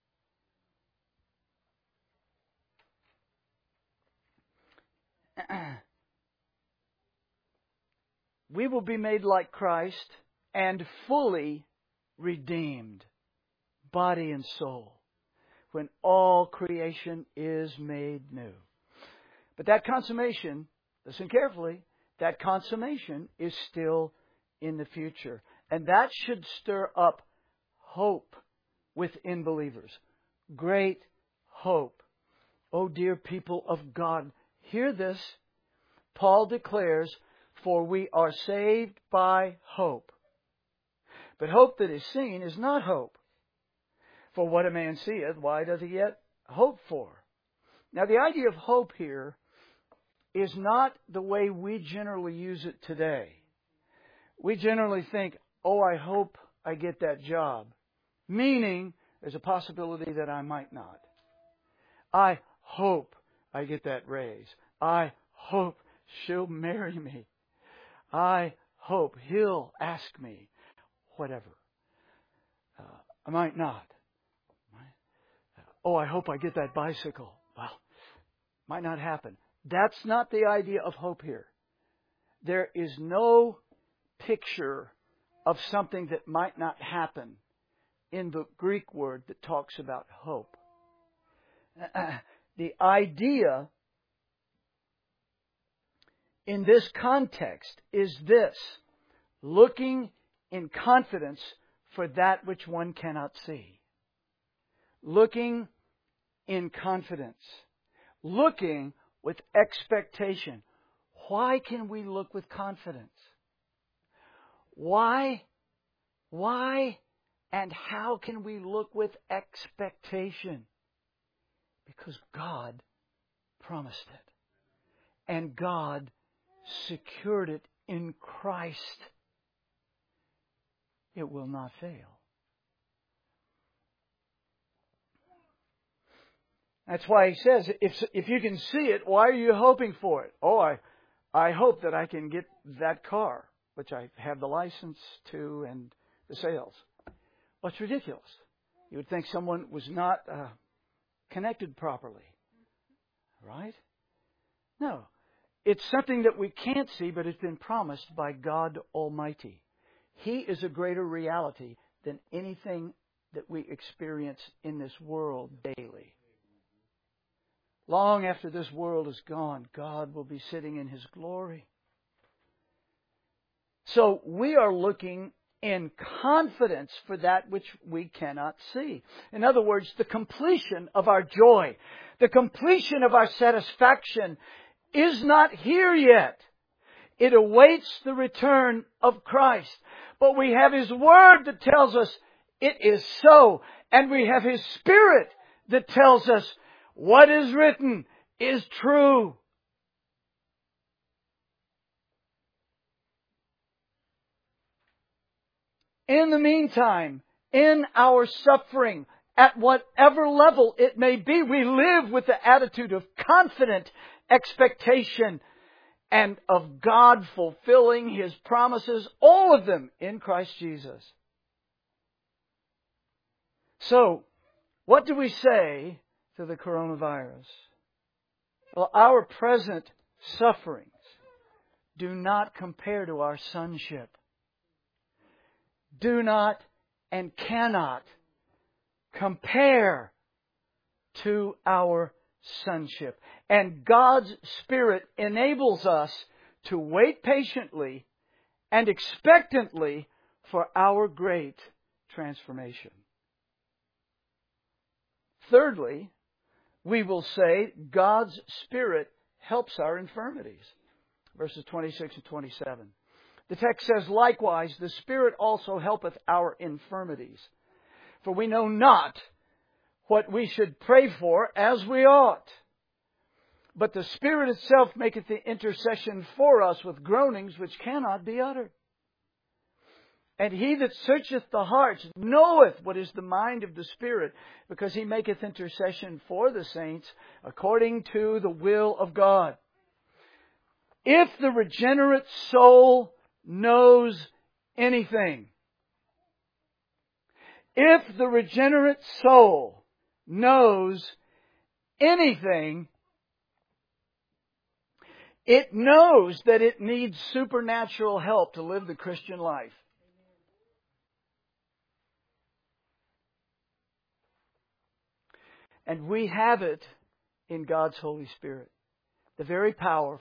We will be made like Christ and fully redeemed, body and soul, when all creation is made new. But that consummation, listen carefully, that consummation is still in the future. And that should stir up hope within believers. Great hope. Oh, dear people of God, hear this. Paul declares, for we are saved by hope. But hope that is seen is not hope. For what a man seeth, why doth he yet hope for? Now, the idea of hope here is not the way we generally use it today. We generally think, oh, I hope I get that job. Meaning, there's a possibility that I might not. I hope I get that raise. I hope she'll marry me. I hope he'll ask me. Whatever. I might not. Oh, I hope I get that bicycle. Well, might not happen. That's not the idea of hope here. There is no picture of something that might not happen in the Greek word that talks about hope. The idea in this context is this: looking in confidence for that which one cannot see. Looking in confidence. Looking with expectation. Why can we look with confidence? Why and how can we look with expectation? Because God promised it. And God secured it in Christ. It will not fail. That's why he says, if you can see it, why are you hoping for it? Oh, I hope that I can get that car, which I have the license to and the sales. Well, it's ridiculous. You would think someone was not connected properly. Right? No. It's something that we can't see, but it's been promised by God Almighty. He is a greater reality than anything that we experience in this world daily. Long after this world is gone, God will be sitting in His glory. So we are looking in confidence for that which we cannot see. In other words, the completion of our joy, the completion of our satisfaction is not here yet. It awaits the return of Christ. But we have His Word that tells us it is so. And we have His Spirit that tells us what is written is true. In the meantime, in our suffering, at whatever level it may be, we live with the attitude of confident expectation and of God fulfilling His promises, all of them in Christ Jesus. So, what do we say to the coronavirus? Well, our present sufferings do not compare to our sonship. Do not and cannot compare to our sonship. And God's Spirit enables us to wait patiently and expectantly for our great transformation. Thirdly, we will say God's Spirit helps our infirmities. Verses 26 and 27. The text says, likewise, the Spirit also helpeth our infirmities. For we know not what we should pray for as we ought. But the Spirit itself maketh the intercession for us with groanings which cannot be uttered. And He that searcheth the hearts knoweth what is the mind of the Spirit, because He maketh intercession for the saints according to the will of God. If the regenerate soul knows anything, if the regenerate soul knows anything, it knows that it needs supernatural help to live the Christian life. And we have it in God's Holy Spirit. The very power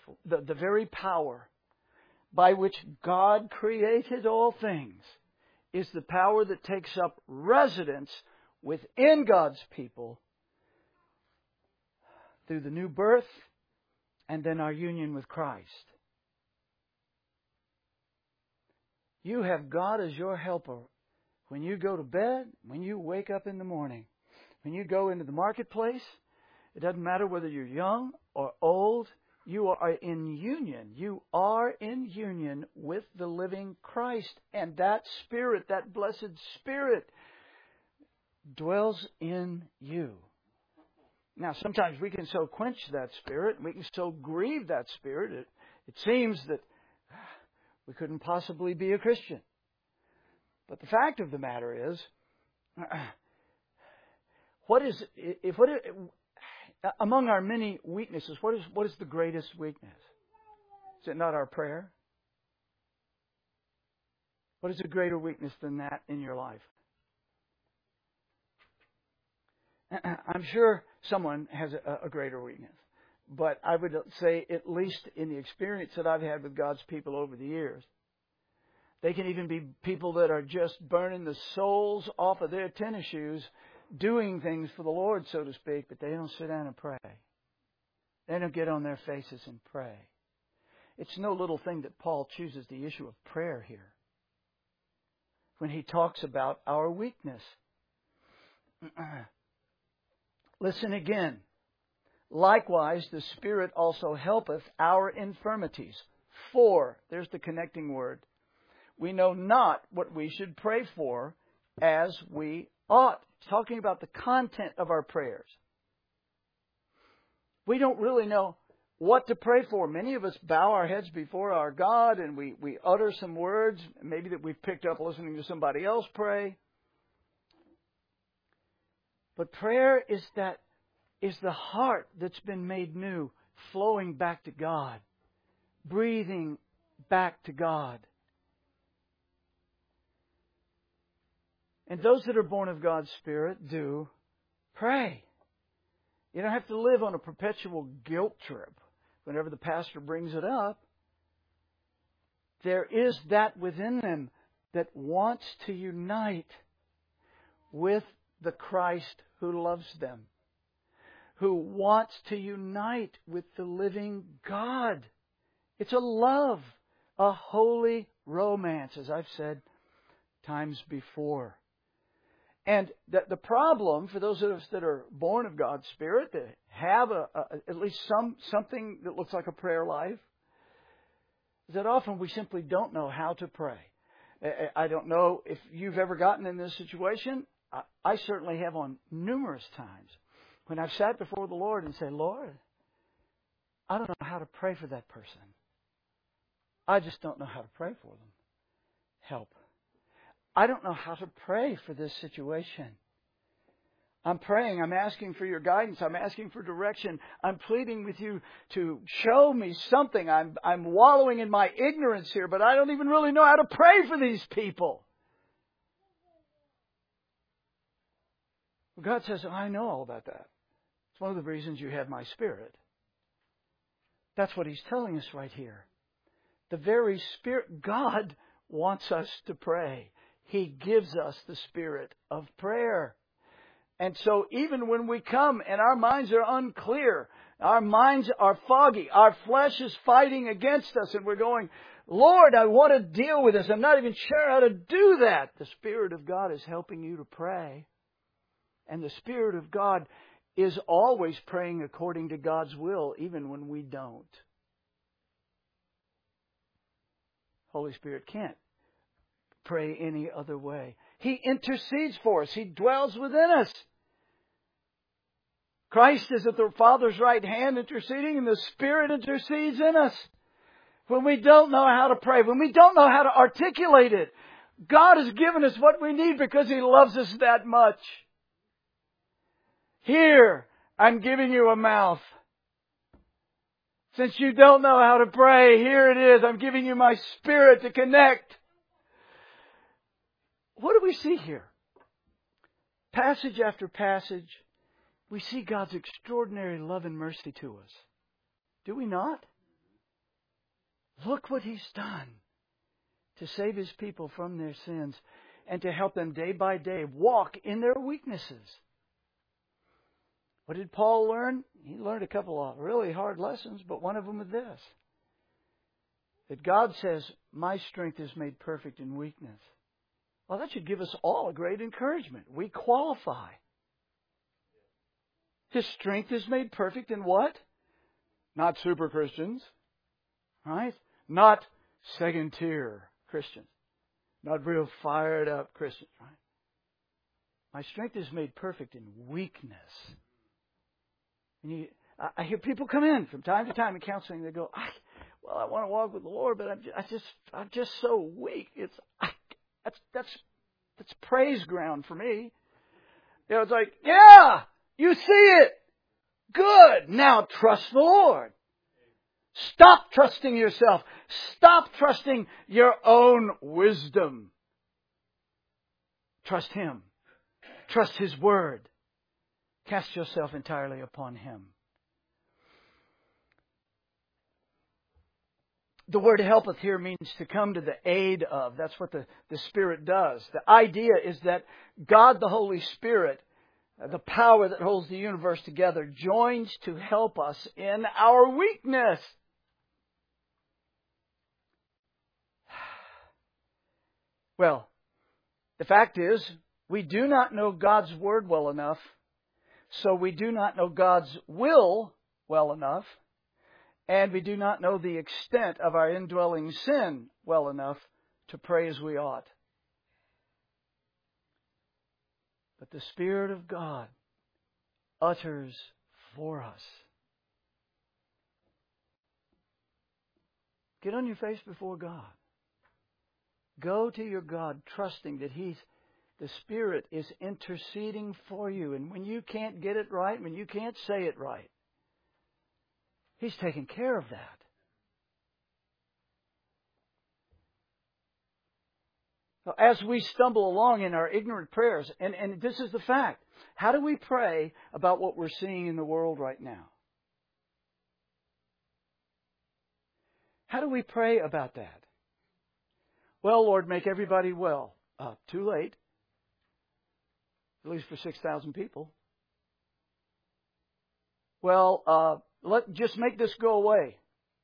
by which God created all things is the power that takes up residence within God's people through the new birth and then our union with Christ. You have God as your helper when you go to bed, when you wake up in the morning, when you go into the marketplace. It doesn't matter whether you're young or old. You are in union. You are in union with the living Christ. And that Spirit, that blessed Spirit, dwells in you. Now, sometimes we can so quench that Spirit, and we can so grieve that Spirit, it seems that we couldn't possibly be a Christian. But the fact of the matter is, among our many weaknesses, what is the greatest weakness? Is it not our prayer? What is a greater weakness than that in your life? I'm sure someone has a greater weakness. But I would say, at least in the experience that I've had with God's people over the years, they can even be people that are just burning the soles off of their tennis shoes, doing things for the Lord, so to speak, but they don't sit down and pray. They don't get on their faces and pray. It's no little thing that Paul chooses the issue of prayer here when he talks about our weakness. Listen again. Likewise, the Spirit also helpeth our infirmities. For, there's the connecting word, we know not what we should pray for as we ought. It's talking about the content of our prayers. We don't really know what to pray for. Many of us bow our heads before our God and we utter some words, maybe that we've picked up listening to somebody else pray. But prayer is the heart that's been made new, flowing back to God, breathing back to God. And those that are born of God's Spirit do pray. You don't have to live on a perpetual guilt trip whenever the pastor brings it up. There is that within them that wants to unite with the Christ who loves them, who wants to unite with the living God. It's a love, a holy romance, as I've said times before. And the problem for those of us that are born of God's Spirit, that have at least something that looks like a prayer life, is that often we simply don't know how to pray. I don't know if you've ever gotten in this situation. I certainly have on numerous times when I've sat before the Lord and said, Lord, I don't know how to pray for that person. I just don't know how to pray for them. Help. I don't know how to pray for this situation. I'm praying. I'm asking for your guidance. I'm asking for direction. I'm pleading with you to show me something. I'm wallowing in my ignorance here, but I don't even really know how to pray for these people. Well, God says, I know all about that. It's one of the reasons you have my Spirit. That's what He's telling us right here. The very Spirit, God wants us to pray. He gives us the spirit of prayer. And so even when we come and our minds are unclear, our minds are foggy, our flesh is fighting against us, and we're going, Lord, I want to deal with this. I'm not even sure how to do that. The Spirit of God is helping you to pray. And the Spirit of God is always praying according to God's will, even when we don't. Holy Spirit can't pray any other way. He intercedes for us. He dwells within us. Christ is at the Father's right hand interceding, and the Spirit intercedes in us. When we don't know how to pray, when we don't know how to articulate it, God has given us what we need because He loves us that much. Here, I'm giving you a mouth. Since you don't know how to pray, here it is. I'm giving you my Spirit to connect. What do we see here? Passage after passage, we see God's extraordinary love and mercy to us. Do we not? Look what He's done to save His people from their sins and to help them day by day walk in their weaknesses. What did Paul learn? He learned a couple of really hard lessons, but one of them is this. That God says, my strength is made perfect in weakness. Well, that should give us all a great encouragement. We qualify. His strength is made perfect in what? Not super Christians. Right? Not second tier Christians. Not real fired up Christians. Right? My strength is made perfect in weakness. And I hear people come in from time to time in counseling. They go, I want to walk with the Lord, but I'm just so weak. That's praise ground for me. It's like, yeah, you see it. Good. Now trust the Lord. Stop trusting yourself. Stop trusting your own wisdom. Trust Him. Trust His Word. Cast yourself entirely upon Him. The word helpeth here means to come to the aid of. That's what the Spirit does. The idea is that God, the Holy Spirit, the power that holds the universe together, joins to help us in our weakness. Well, the fact is, we do not know God's Word well enough, so we do not know God's will well enough, and we do not know the extent of our indwelling sin well enough to pray as we ought. But the Spirit of God utters for us. Get on your face before God. Go to your God trusting that the Spirit is interceding for you. And when you can't get it right, when you can't say it right, He's taking care of that. So as we stumble along in our ignorant prayers, and this is the fact, how do we pray about what we're seeing in the world right now? How do we pray about that? Well, Lord, make everybody well. Too late. At least for 6,000 people. Well, just make this go away.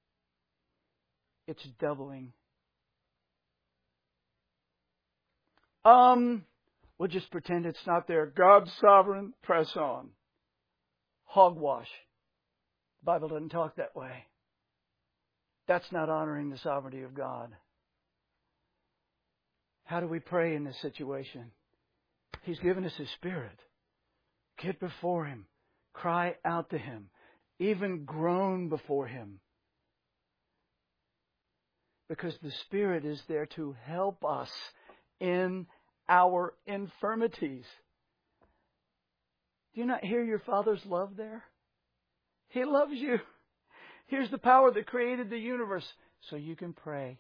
It's doubling. We'll just pretend it's not there. God's sovereign, press on. Hogwash. The Bible doesn't talk that way. That's not honoring the sovereignty of God. How do we pray in this situation? He's given us His Spirit. Get before Him. Cry out to Him. Even groan before Him. Because the Spirit is there to help us in our infirmities. Do you not hear your Father's love there? He loves you. Here's the power that created the universe so you can pray.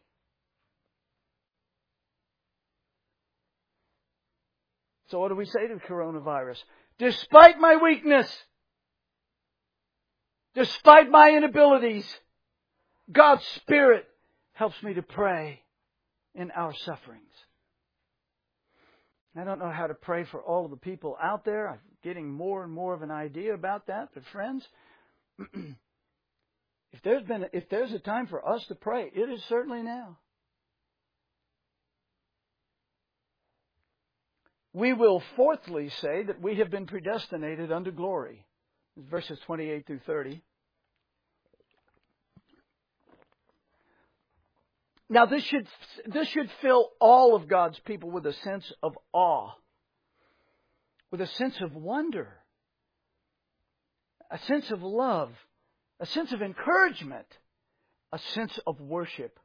So what do we say to coronavirus? Despite my weakness, despite my inabilities, God's Spirit helps me to pray in our sufferings. I don't know how to pray for all of the people out there. I'm getting more and more of an idea about that. But friends, if there's a time for us to pray, it is certainly now. We will fourthly say that we have been predestinated unto glory. Verses 28 through 30. Now this should fill all of God's people with a sense of awe, with a sense of wonder, a sense of love, a sense of encouragement, a sense of worship.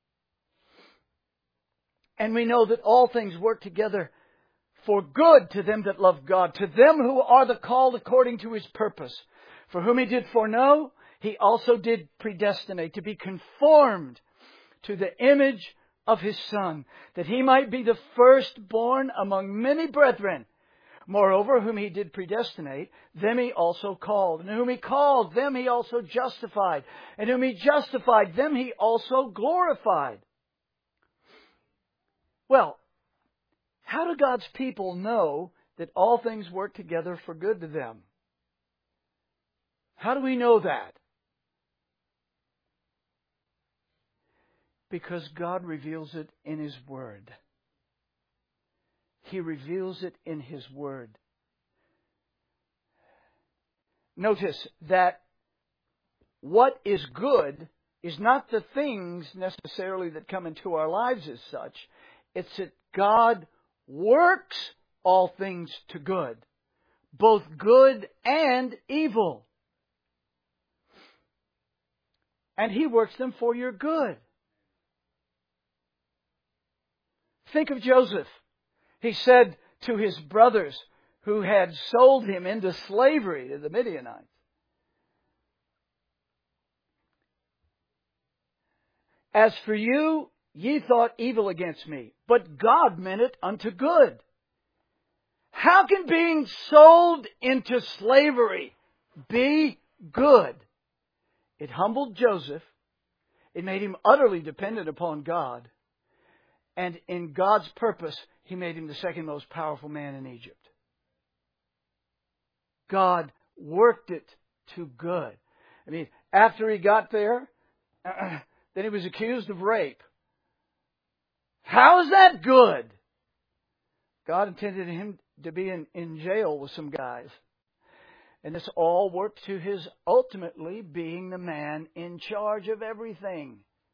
And we know that all things work together for good to them that love God, to them who are the called according to His purpose. For whom He did foreknow, He also did predestinate to be conformed to the image of His Son, that He might be the firstborn among many brethren. Moreover, whom He did predestinate, them He also called. And whom He called, them He also justified. And whom He justified, them He also glorified. Well, how do God's people know that all things work together for good to them? How do we know that? Because God reveals it in His Word. He reveals it in His Word. Notice that what is good is not the things necessarily that come into our lives as such. It's that God works all things to good, both good and evil. And He works them for your good. Think of Joseph. He said to his brothers who had sold him into slavery to the Midianites, "As for you, ye thought evil against me, but God meant it unto good." How can being sold into slavery be good? It humbled Joseph. It made him utterly dependent upon God. And in God's purpose, He made him the second most powerful man in Egypt. God worked it to good. I mean, after he got there, then he was accused of rape. How is that good? God intended him to be in jail with some guys. And this all worked to his ultimately being the man in charge of everything.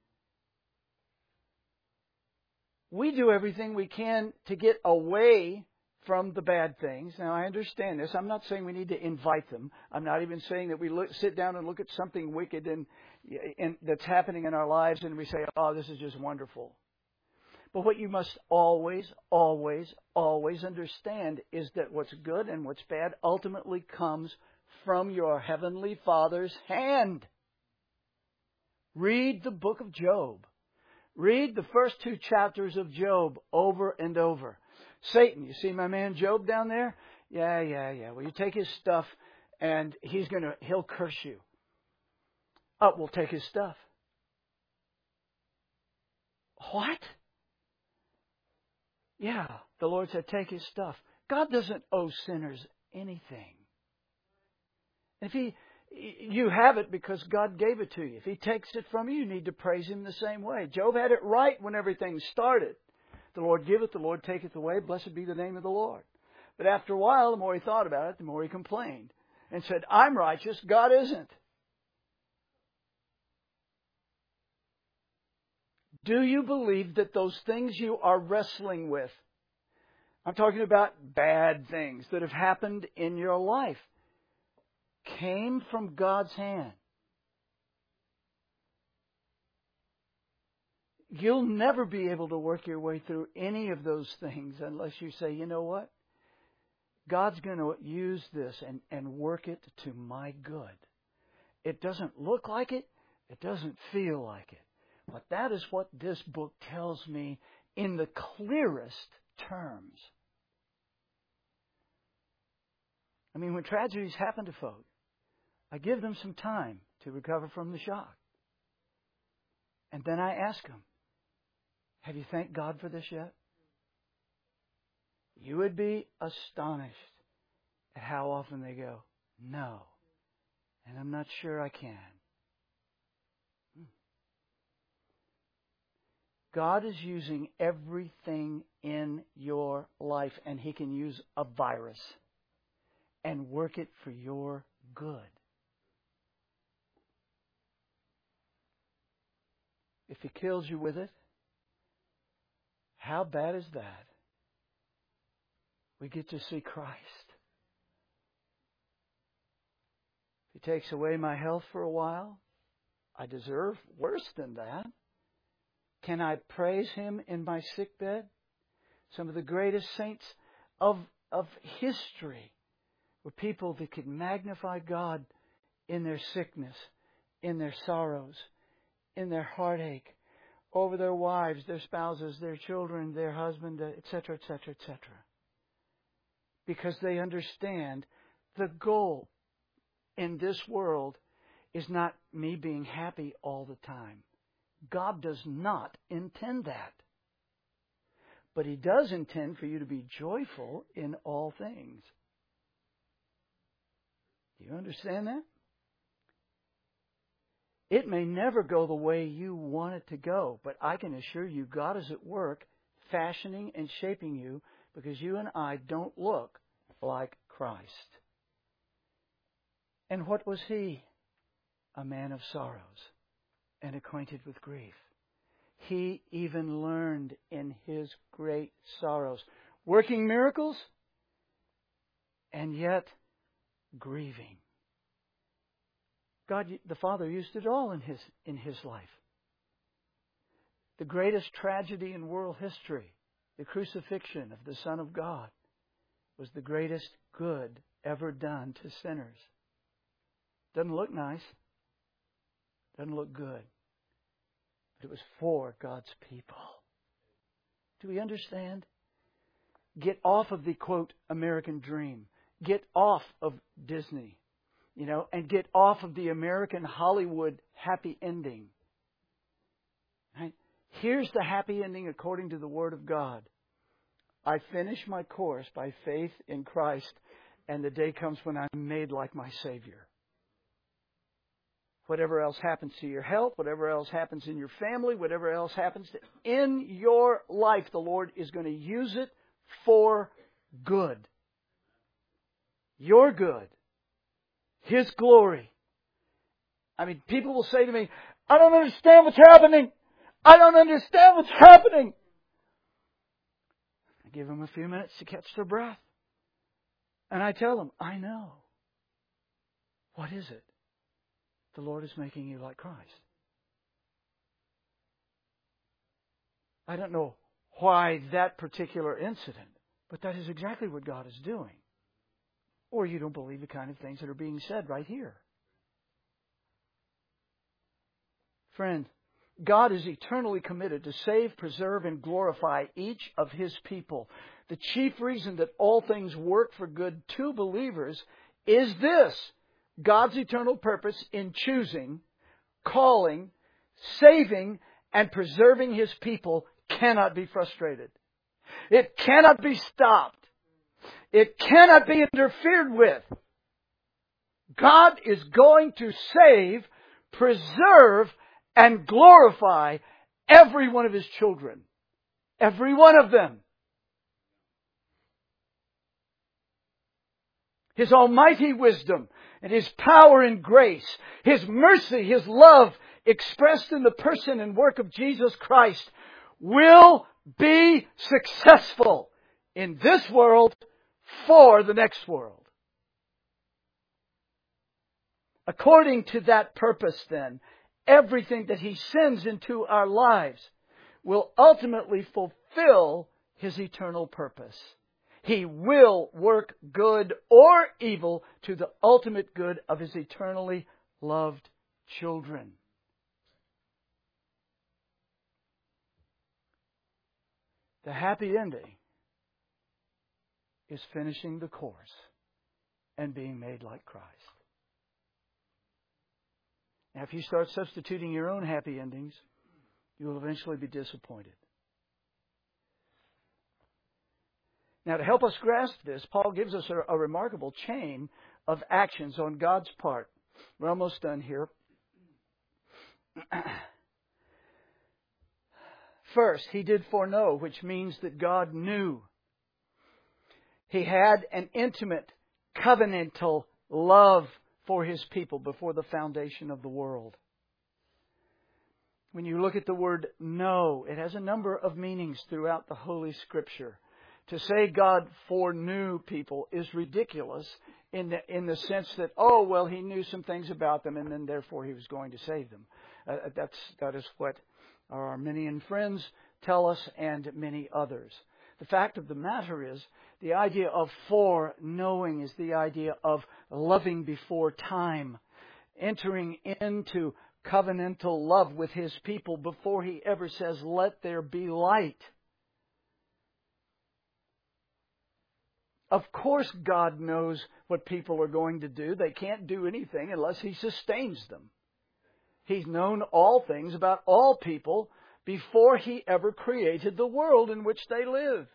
We do everything we can to get away from the bad things. Now, I understand this. I'm not saying we need to invite them. I'm not even saying that we sit down and look at something wicked that's happening in our lives and we say, "Oh, this is just wonderful." But what you must always, always, always understand is that what's good and what's bad ultimately comes from your Heavenly Father's hand. Read the book of Job. Read the first 2 chapters of Job over and over. Satan, you see my man Job down there? Yeah. Well, you take his stuff and he'll curse you. Oh, we'll take his stuff. What? Yeah, the Lord said, take his stuff. God doesn't owe sinners anything. If you have it because God gave it to you. If He takes it from you, you need to praise Him the same way. Job had it right when everything started. The Lord giveth, the Lord taketh away. Blessed be the name of the Lord. But after a while, the more he thought about it, the more he complained and said, I'm righteous, God isn't. Do you believe that those things you are wrestling with, I'm talking about bad things that have happened in your life, came from God's hand? You'll never be able to work your way through any of those things unless you say, you know what? God's going to use this and work it to my good. It doesn't look like it. It doesn't feel like it. But that is what this book tells me in the clearest terms. I mean, when tragedies happen to folk, I give them some time to recover from the shock. And then I ask them, have you thanked God for this yet? You would be astonished at how often they go, no, and I'm not sure I can. God is using everything in your life, and He can use a virus and work it for your good. If He kills you with it, How bad is that? We get to see Christ. If He takes away my health for a while, I deserve worse than that. Can I praise Him in my sickbed? Some of the greatest saints of history were people that could magnify God in their sickness, in their sorrows, in their heartache, over their wives, their spouses, their children, their husband, etc., etc., etc. Because they understand the goal in this world is not me being happy all the time. God does not intend that. But He does intend for you to be joyful in all things. Do you understand that? It may never go the way you want it to go, but I can assure you God is at work fashioning and shaping you because you and I don't look like Christ. And what was He? A man of sorrows and acquainted with grief. He even learned in His great sorrows, working miracles and yet grieving. God, the Father, used it all in His life. The greatest tragedy in world history, the crucifixion of the Son of God, was the greatest good ever done to sinners. Doesn't look nice. Doesn't look good. But it was for God's people. Do we understand? Get off of the, quote, American dream. Get off of Disney. And get off of the American Hollywood happy ending. Right? Here's the happy ending according to the Word of God. I finish my course by faith in Christ, and the day comes when I'm made like my Savior. Whatever else happens to your health, whatever else happens in your family, whatever else happens in your life, the Lord is going to use it for good. Your good. His glory. I mean, people will say to me, I don't understand what's happening. I don't understand what's happening. I give them a few minutes to catch their breath. And I tell them, I know. What is it? The Lord is making you like Christ. I don't know why that particular incident, but that is exactly what God is doing. Or you don't believe the kind of things that are being said right here. Friend, God is eternally committed to save, preserve, and glorify each of His people. The chief reason that all things work for good to believers is this: God's eternal purpose in choosing, calling, saving, and preserving His people cannot be frustrated. It cannot be stopped. It cannot be interfered with. God is going to save, preserve, and glorify every one of His children. Every one of them. His almighty wisdom and His power and grace, His mercy, His love, expressed in the person and work of Jesus Christ, will be successful in this world for the next world. According to that purpose, then, everything that He sends into our lives will ultimately fulfill His eternal purpose. He will work good or evil to the ultimate good of His eternally loved children. The happy ending is finishing the course and being made like Christ. Now, if you start substituting your own happy endings, you will eventually be disappointed. Now, to help us grasp this, Paul gives us a remarkable chain of actions on God's part. We're almost done here. First, He did foreknow, which means that God knew. He had an intimate, covenantal love for His people before the foundation of the world. when you look at the word know, it has a number of meanings throughout the Holy Scripture. To say God foreknew people is ridiculous in the sense that, oh, well, He knew some things about them and then therefore He was going to save them. That is what our Arminian friends tell us and many others. The fact of the matter is, the idea of foreknowing is the idea of loving before time, entering into covenantal love with His people before He ever says, let there be light. Of course God knows what people are going to do. They can't do anything unless He sustains them. He's known all things about all people before He ever created the world in which they live.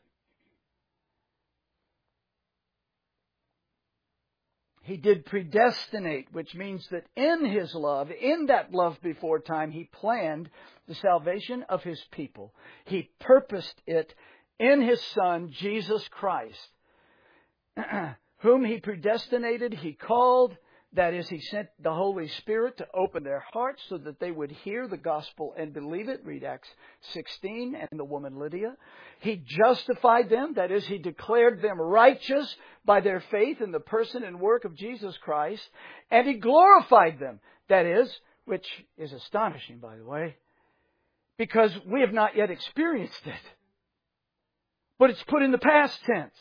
He did predestinate, which means that in His love, in that love before time, He planned the salvation of His people. He purposed it in His Son, Jesus Christ, whom He predestinated, He called. That is, He sent the Holy Spirit to open their hearts so that they would hear the gospel and believe it. Read Acts 16 and the woman Lydia. He justified them. That is, He declared them righteous by their faith in the person and work of Jesus Christ. And He glorified them. That is, which is astonishing, by the way, because we have not yet experienced it. But it's put in the past tense.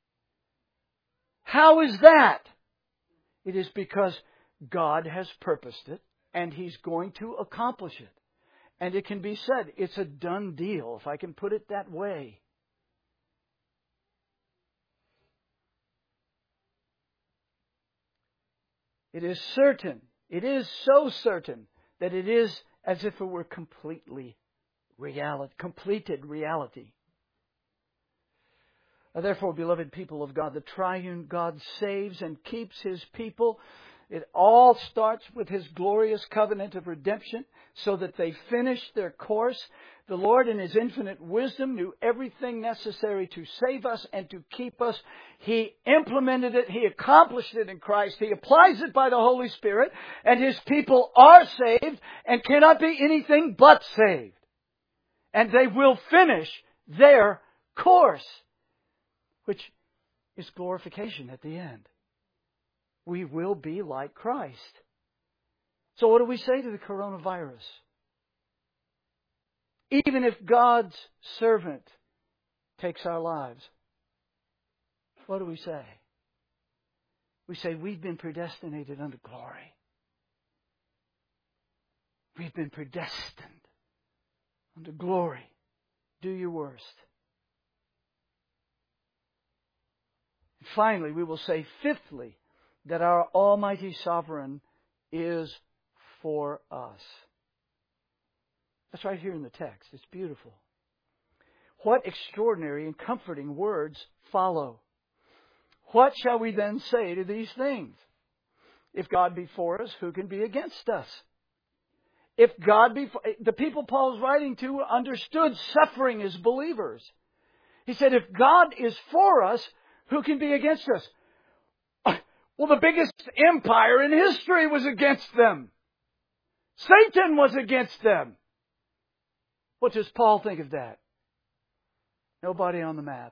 How is that? It is because God has purposed it and He's going to accomplish it. And it can be said, it's a done deal, if I can put it that way. It is certain, it is so certain that it is as if it were completed reality. Therefore, beloved people of God, the triune God saves and keeps His people. It all starts with His glorious covenant of redemption so that they finish their course. The Lord in His infinite wisdom knew everything necessary to save us and to keep us. He implemented it. He accomplished it in Christ. He applies it by the Holy Spirit. And His people are saved and cannot be anything but saved. And they will finish their course, which is glorification at the end. We will be like Christ. So what do we say to the coronavirus? Even if God's servant takes our lives, what do we say? We say we've been predestinated unto glory. We've been predestined unto glory. Do your worst. Finally, we will say, fifthly, that our Almighty Sovereign is for us. That's right here in the text. It's beautiful. What extraordinary and comforting words follow. What shall we then say to these things? If God be for us, who can be against us? If God be for... The people Paul's writing to understood suffering as believers. He said, if God is for us, who can be against us? Well, the biggest empire in history was against them. Satan was against them. What does Paul think of that? Nobody on the map.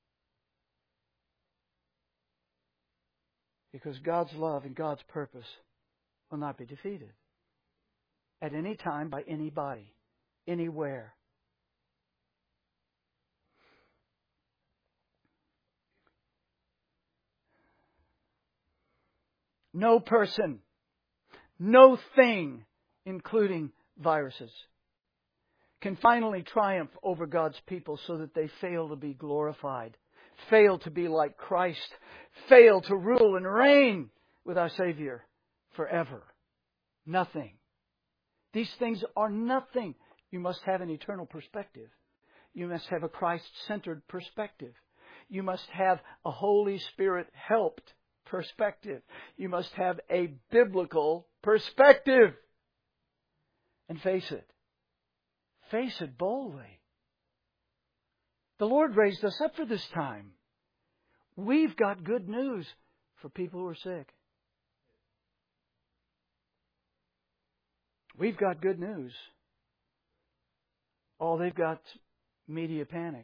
Because God's love and God's purpose will not be defeated. At any time, by anybody, anywhere. No person, no thing, including viruses, can finally triumph over God's people so that they fail to be glorified, fail to be like Christ, fail to rule and reign with our Savior forever. Nothing. These things are nothing. You must have an eternal perspective. You must have a Christ-centered perspective. You must have a Holy Spirit-helped perspective. You must have a biblical perspective. And face it. Face it boldly. The Lord raised us up for this time. We've got good news for people who are sick. We've got good news Oh, they've got media panic.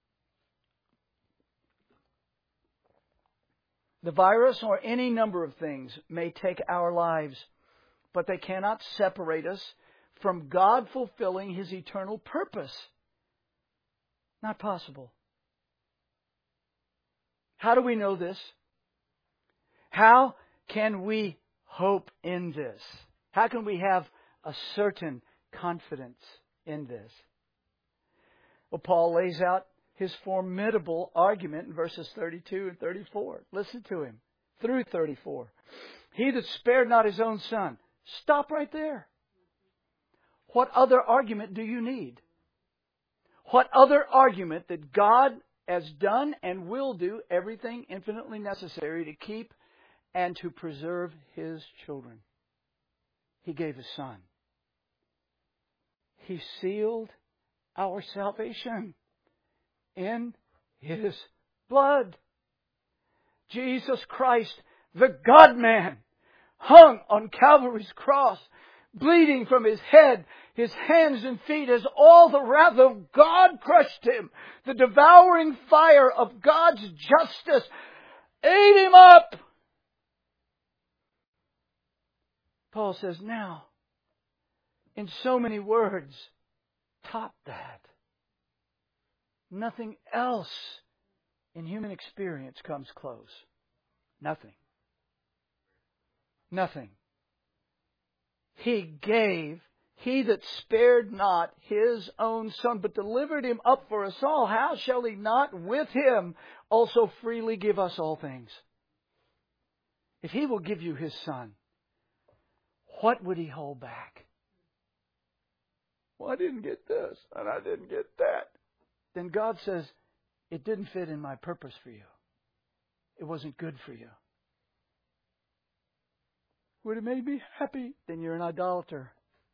The virus or any number of things may take our lives, but they cannot separate us from God fulfilling His eternal purpose. Not possible. How do we know this? How can we hope in this? How can we have a certain confidence in this? Well, Paul lays out his formidable argument in verses 32 and 34. Listen to him. Through 34. He that spared not His own Son. Stop right there. What other argument do you need? What other argument that God has done and will do everything infinitely necessary to keep and to preserve His children? He gave His Son. He sealed our salvation in His blood. Jesus Christ, the God-man, hung on Calvary's cross, bleeding from His head, His hands and feet, as all the wrath of God crushed Him. The devouring fire of God's justice ate Him up. Paul says, now, in so many words, top that. Nothing else in human experience comes close. Nothing. Nothing. He that spared not His own Son, but delivered Him up for us all, how shall He not with Him also freely give us all things? If He will give you His Son, what would He hold back? Well, I didn't get this, and I didn't get that. Then God says, it didn't fit in my purpose for you. It wasn't good for you. Would it make me happy? Then you're an idolater.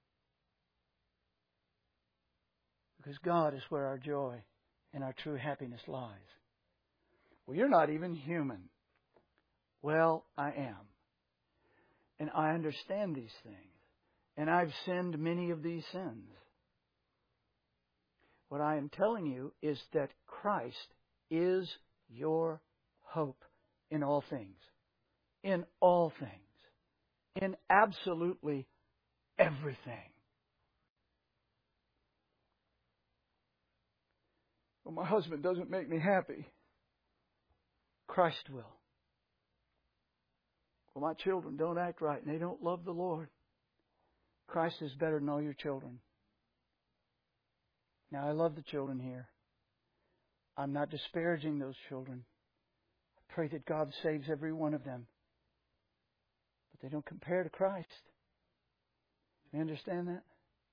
Because God is where our joy and our true happiness lies. Well, you're not even human. Well, I am. And I understand these things. And I've sinned many of these sins. What I am telling you is that Christ is your hope in all things. In all things. In absolutely everything. Well, my husband doesn't make me happy. Christ will. Well, my children don't act right and they don't love the Lord. Christ is better than all your children. Now, I love the children here. I'm not disparaging those children. I pray that God saves every one of them. But they don't compare to Christ. You understand that?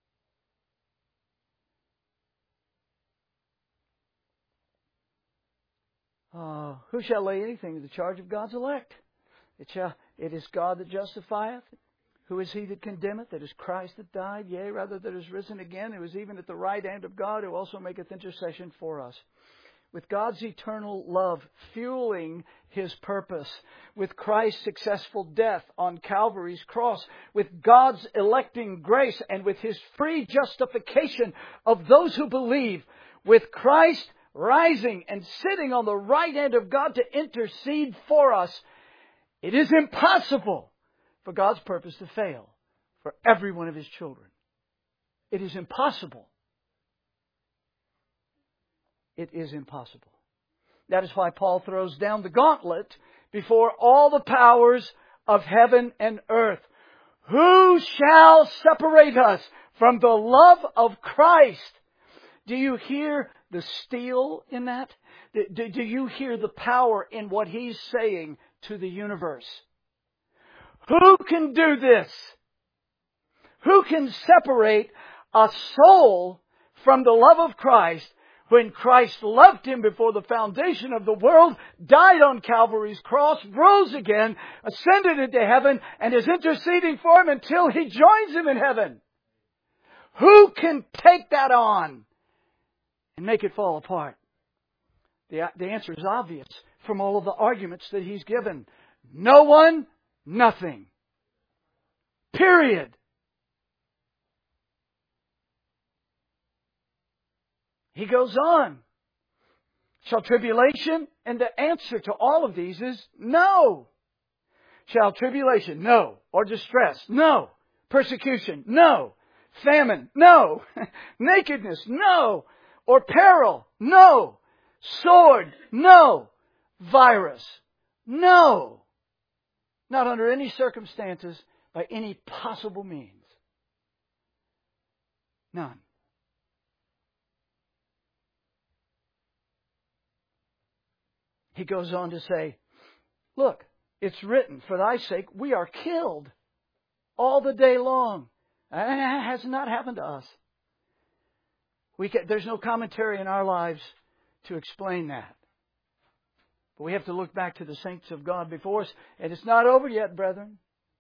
Who shall lay anything to the charge of God's elect? It is God that justifieth. Who is He that condemneth? It is Christ that died, yea, rather that is risen again, who is even at the right hand of God, who also maketh intercession for us. With God's eternal love fueling His purpose, with Christ's successful death on Calvary's cross, with God's electing grace, and with His free justification of those who believe, with Christ rising and sitting on the right hand of God to intercede for us, it is impossible for God's purpose to fail for every one of His children. It is impossible. It is impossible. That is why Paul throws down the gauntlet before all the powers of heaven and earth. Who shall separate us from the love of Christ? Do you hear the steel in that? Do you hear the power in what he's saying to the universe? Who can do this? Who can separate a soul from the love of Christ when Christ loved him before the foundation of the world, died on Calvary's cross, rose again, ascended into heaven, and is interceding for him until he joins him in heaven? Who can take that on and make it fall apart? The answer is obvious from all of the arguments that he's given. No one, nothing. Period. He goes on. Shall tribulation? And the answer to all of these is no. Shall tribulation? No. Or distress? No. Persecution? No. Famine? No. Nakedness? No. Or peril? No. Sword? No. Virus? No. Not under any circumstances, by any possible means. None. He goes on to say, look, it's written, for thy sake we are killed all the day long. And it has not happened to us. There's no commentary in our lives to explain that. But we have to look back to the saints of God before us. And it's not over yet, brethren.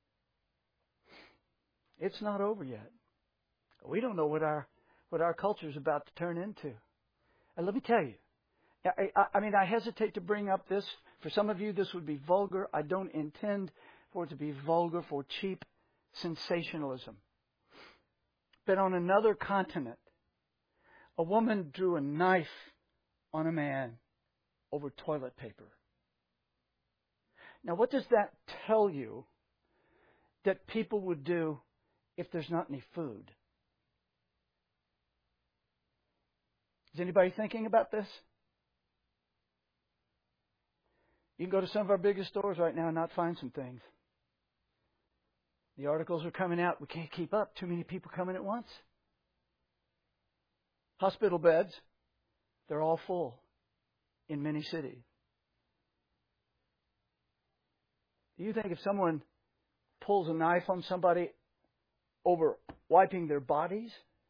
It's not over yet. We don't know what our culture is about to turn into. And let me tell you, I hesitate to bring up this. For some of you, this would be vulgar. I don't intend for it to be vulgar, for cheap sensationalism. But on another continent, a woman drew a knife on a man over toilet paper. Now, what does that tell you that people would do if there's not any food? Is anybody thinking about this? You can go to some of our biggest stores right now and not find some things. The articles are coming out. We can't keep up. Too many people coming at once. Hospital beds, they're all full in many cities. Do you think if someone pulls a knife on somebody over wiping their bodies,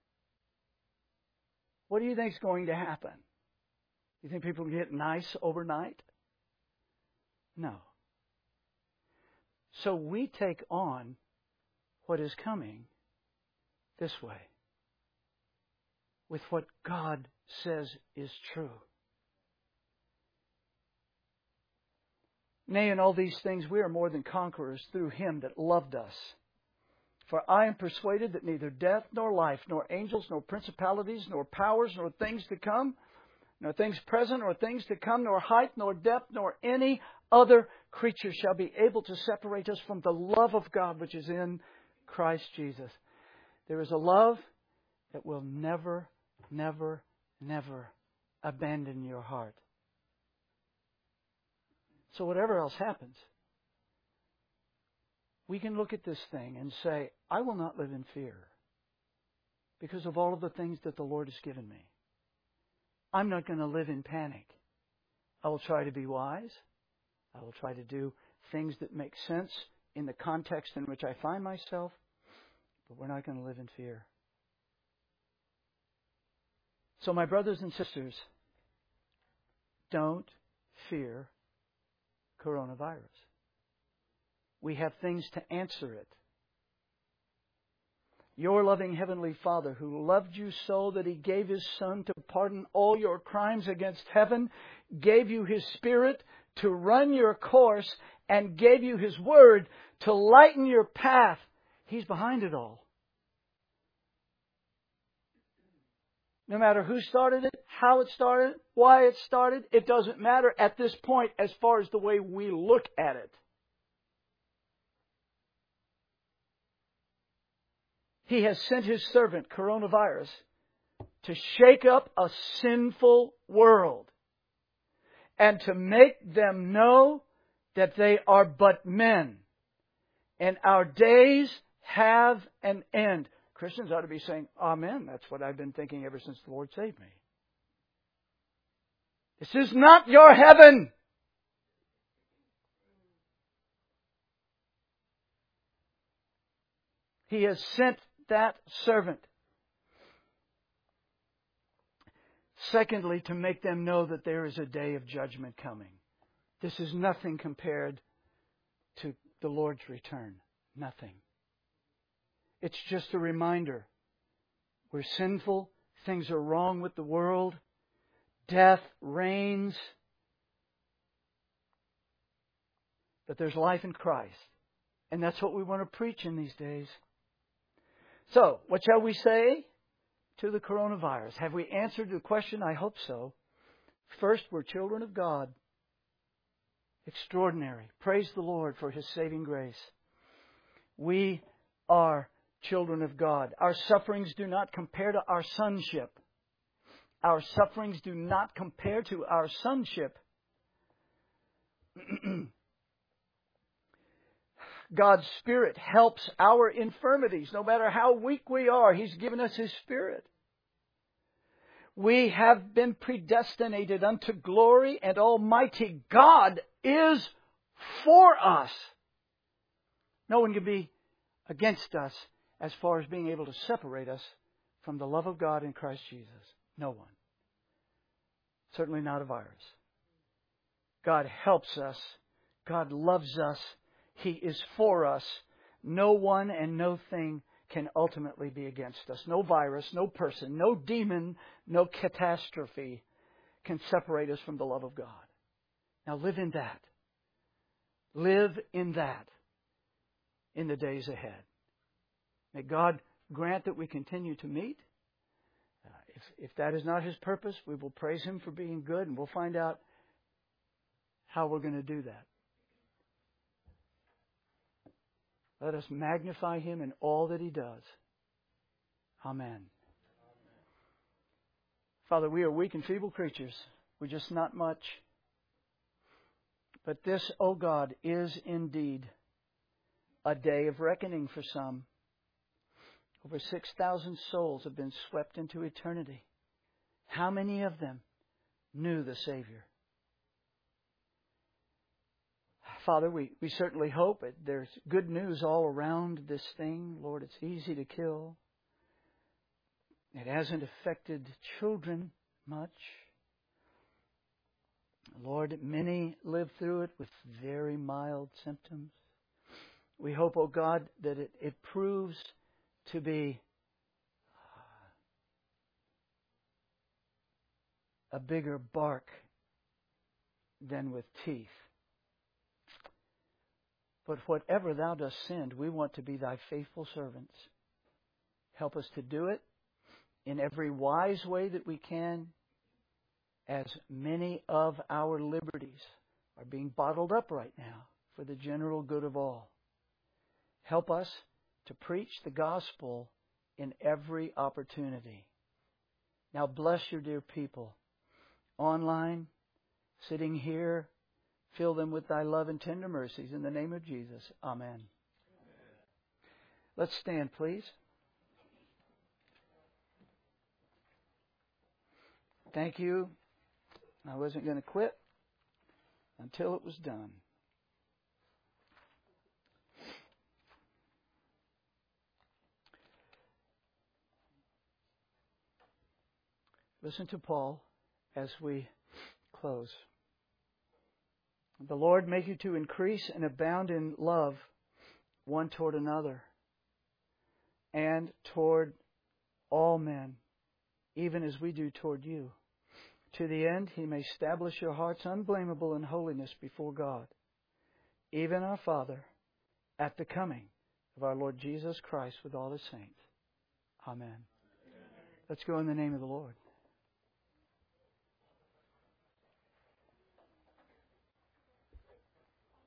what do you think is going to happen? You think people can get nice overnight? No. So we take on what is coming this way, with what God says is true. Nay, in all these things we are more than conquerors through Him that loved us. For I am persuaded that neither death nor life, nor angels, nor principalities, nor powers, nor things to come, nor things present, nor things to come, nor height, nor depth, nor any other creature shall be able to separate us from the love of God which is in Christ Jesus. There is a love that will never, never, never abandon your heart. So whatever else happens, we can look at this thing and say, I will not live in fear because of all of the things that the Lord has given me. I'm not going to live in panic. I will try to be wise. I will try to do things that make sense in the context in which I find myself, but we're not going to live in fear. So my brothers and sisters, don't fear coronavirus. We have things to answer it. Your loving Heavenly Father, who loved you so that He gave His Son to pardon all your crimes against heaven, gave you His Spirit to run your course, and gave you His Word to lighten your path. He's behind it all. No matter who started it, how it started, why it started, it doesn't matter at this point as far as the way we look at it. He has sent His servant, coronavirus, to shake up a sinful world and to make them know that they are but men and our days have an end. Christians ought to be saying, Amen. That's what I've been thinking ever since the Lord saved me. This is not your heaven. He has sent that servant. Secondly, to make them know that there is a day of judgment coming. This is nothing compared to the Lord's return. Nothing. It's just a reminder. We're sinful. Things are wrong with the world. Death reigns. But there's life in Christ. And that's what we want to preach in these days. So, what shall we say? to the coronavirus. Have we answered the question? I hope so. First, we're children of God. Extraordinary. Praise the Lord for His saving grace. We are children of God. Our sufferings do not compare to our sonship. Our sufferings do not compare to our sonship. God's Spirit helps our infirmities. No matter how weak we are, He's given us His Spirit. We have been predestinated unto glory, and Almighty God is for us. No one can be against us as far as being able to separate us from the love of God in Christ Jesus. No one. Certainly not a virus. God helps us. God loves us. He is for us. No one and no thing can ultimately be against us. No virus, no person, no demon, no catastrophe can separate us from the love of God. Now live in that. Live in that in the days ahead. May God grant that we continue to meet. If that is not His purpose, we will praise Him for being good, and we'll find out how we're going to do that. Let us magnify Him in all that He does. Amen. Father, we are weak and feeble creatures. We're just not much. But this, O God, is indeed a day of reckoning for some. Over 6,000 souls have been swept into eternity. How many of them knew the Savior? Father, we certainly hope that there's good news all around this thing. Lord, it's easy to kill. It hasn't affected children much. Lord, many live through it with very mild symptoms. We hope, oh God, that it proves to be a bigger bark than with teeth. But whatever Thou dost send, we want to be Thy faithful servants. Help us to do it in every wise way that we can, as many of our liberties are being bottled up right now for the general good of all. Help us to preach the gospel in every opportunity. Now bless Your dear people online, sitting here. Fill them with Thy love and tender mercies. In the name of Jesus. Amen. Amen. Let's stand, please. Thank you. I wasn't going to quit until it was done. Listen to Paul as we close. The Lord make you to increase and abound in love one toward another and toward all men, even as we do toward you, to the end He may establish your hearts unblameable in holiness before God, even our Father, at the coming of our Lord Jesus Christ with all His saints. Amen. Let's go in the name of the Lord.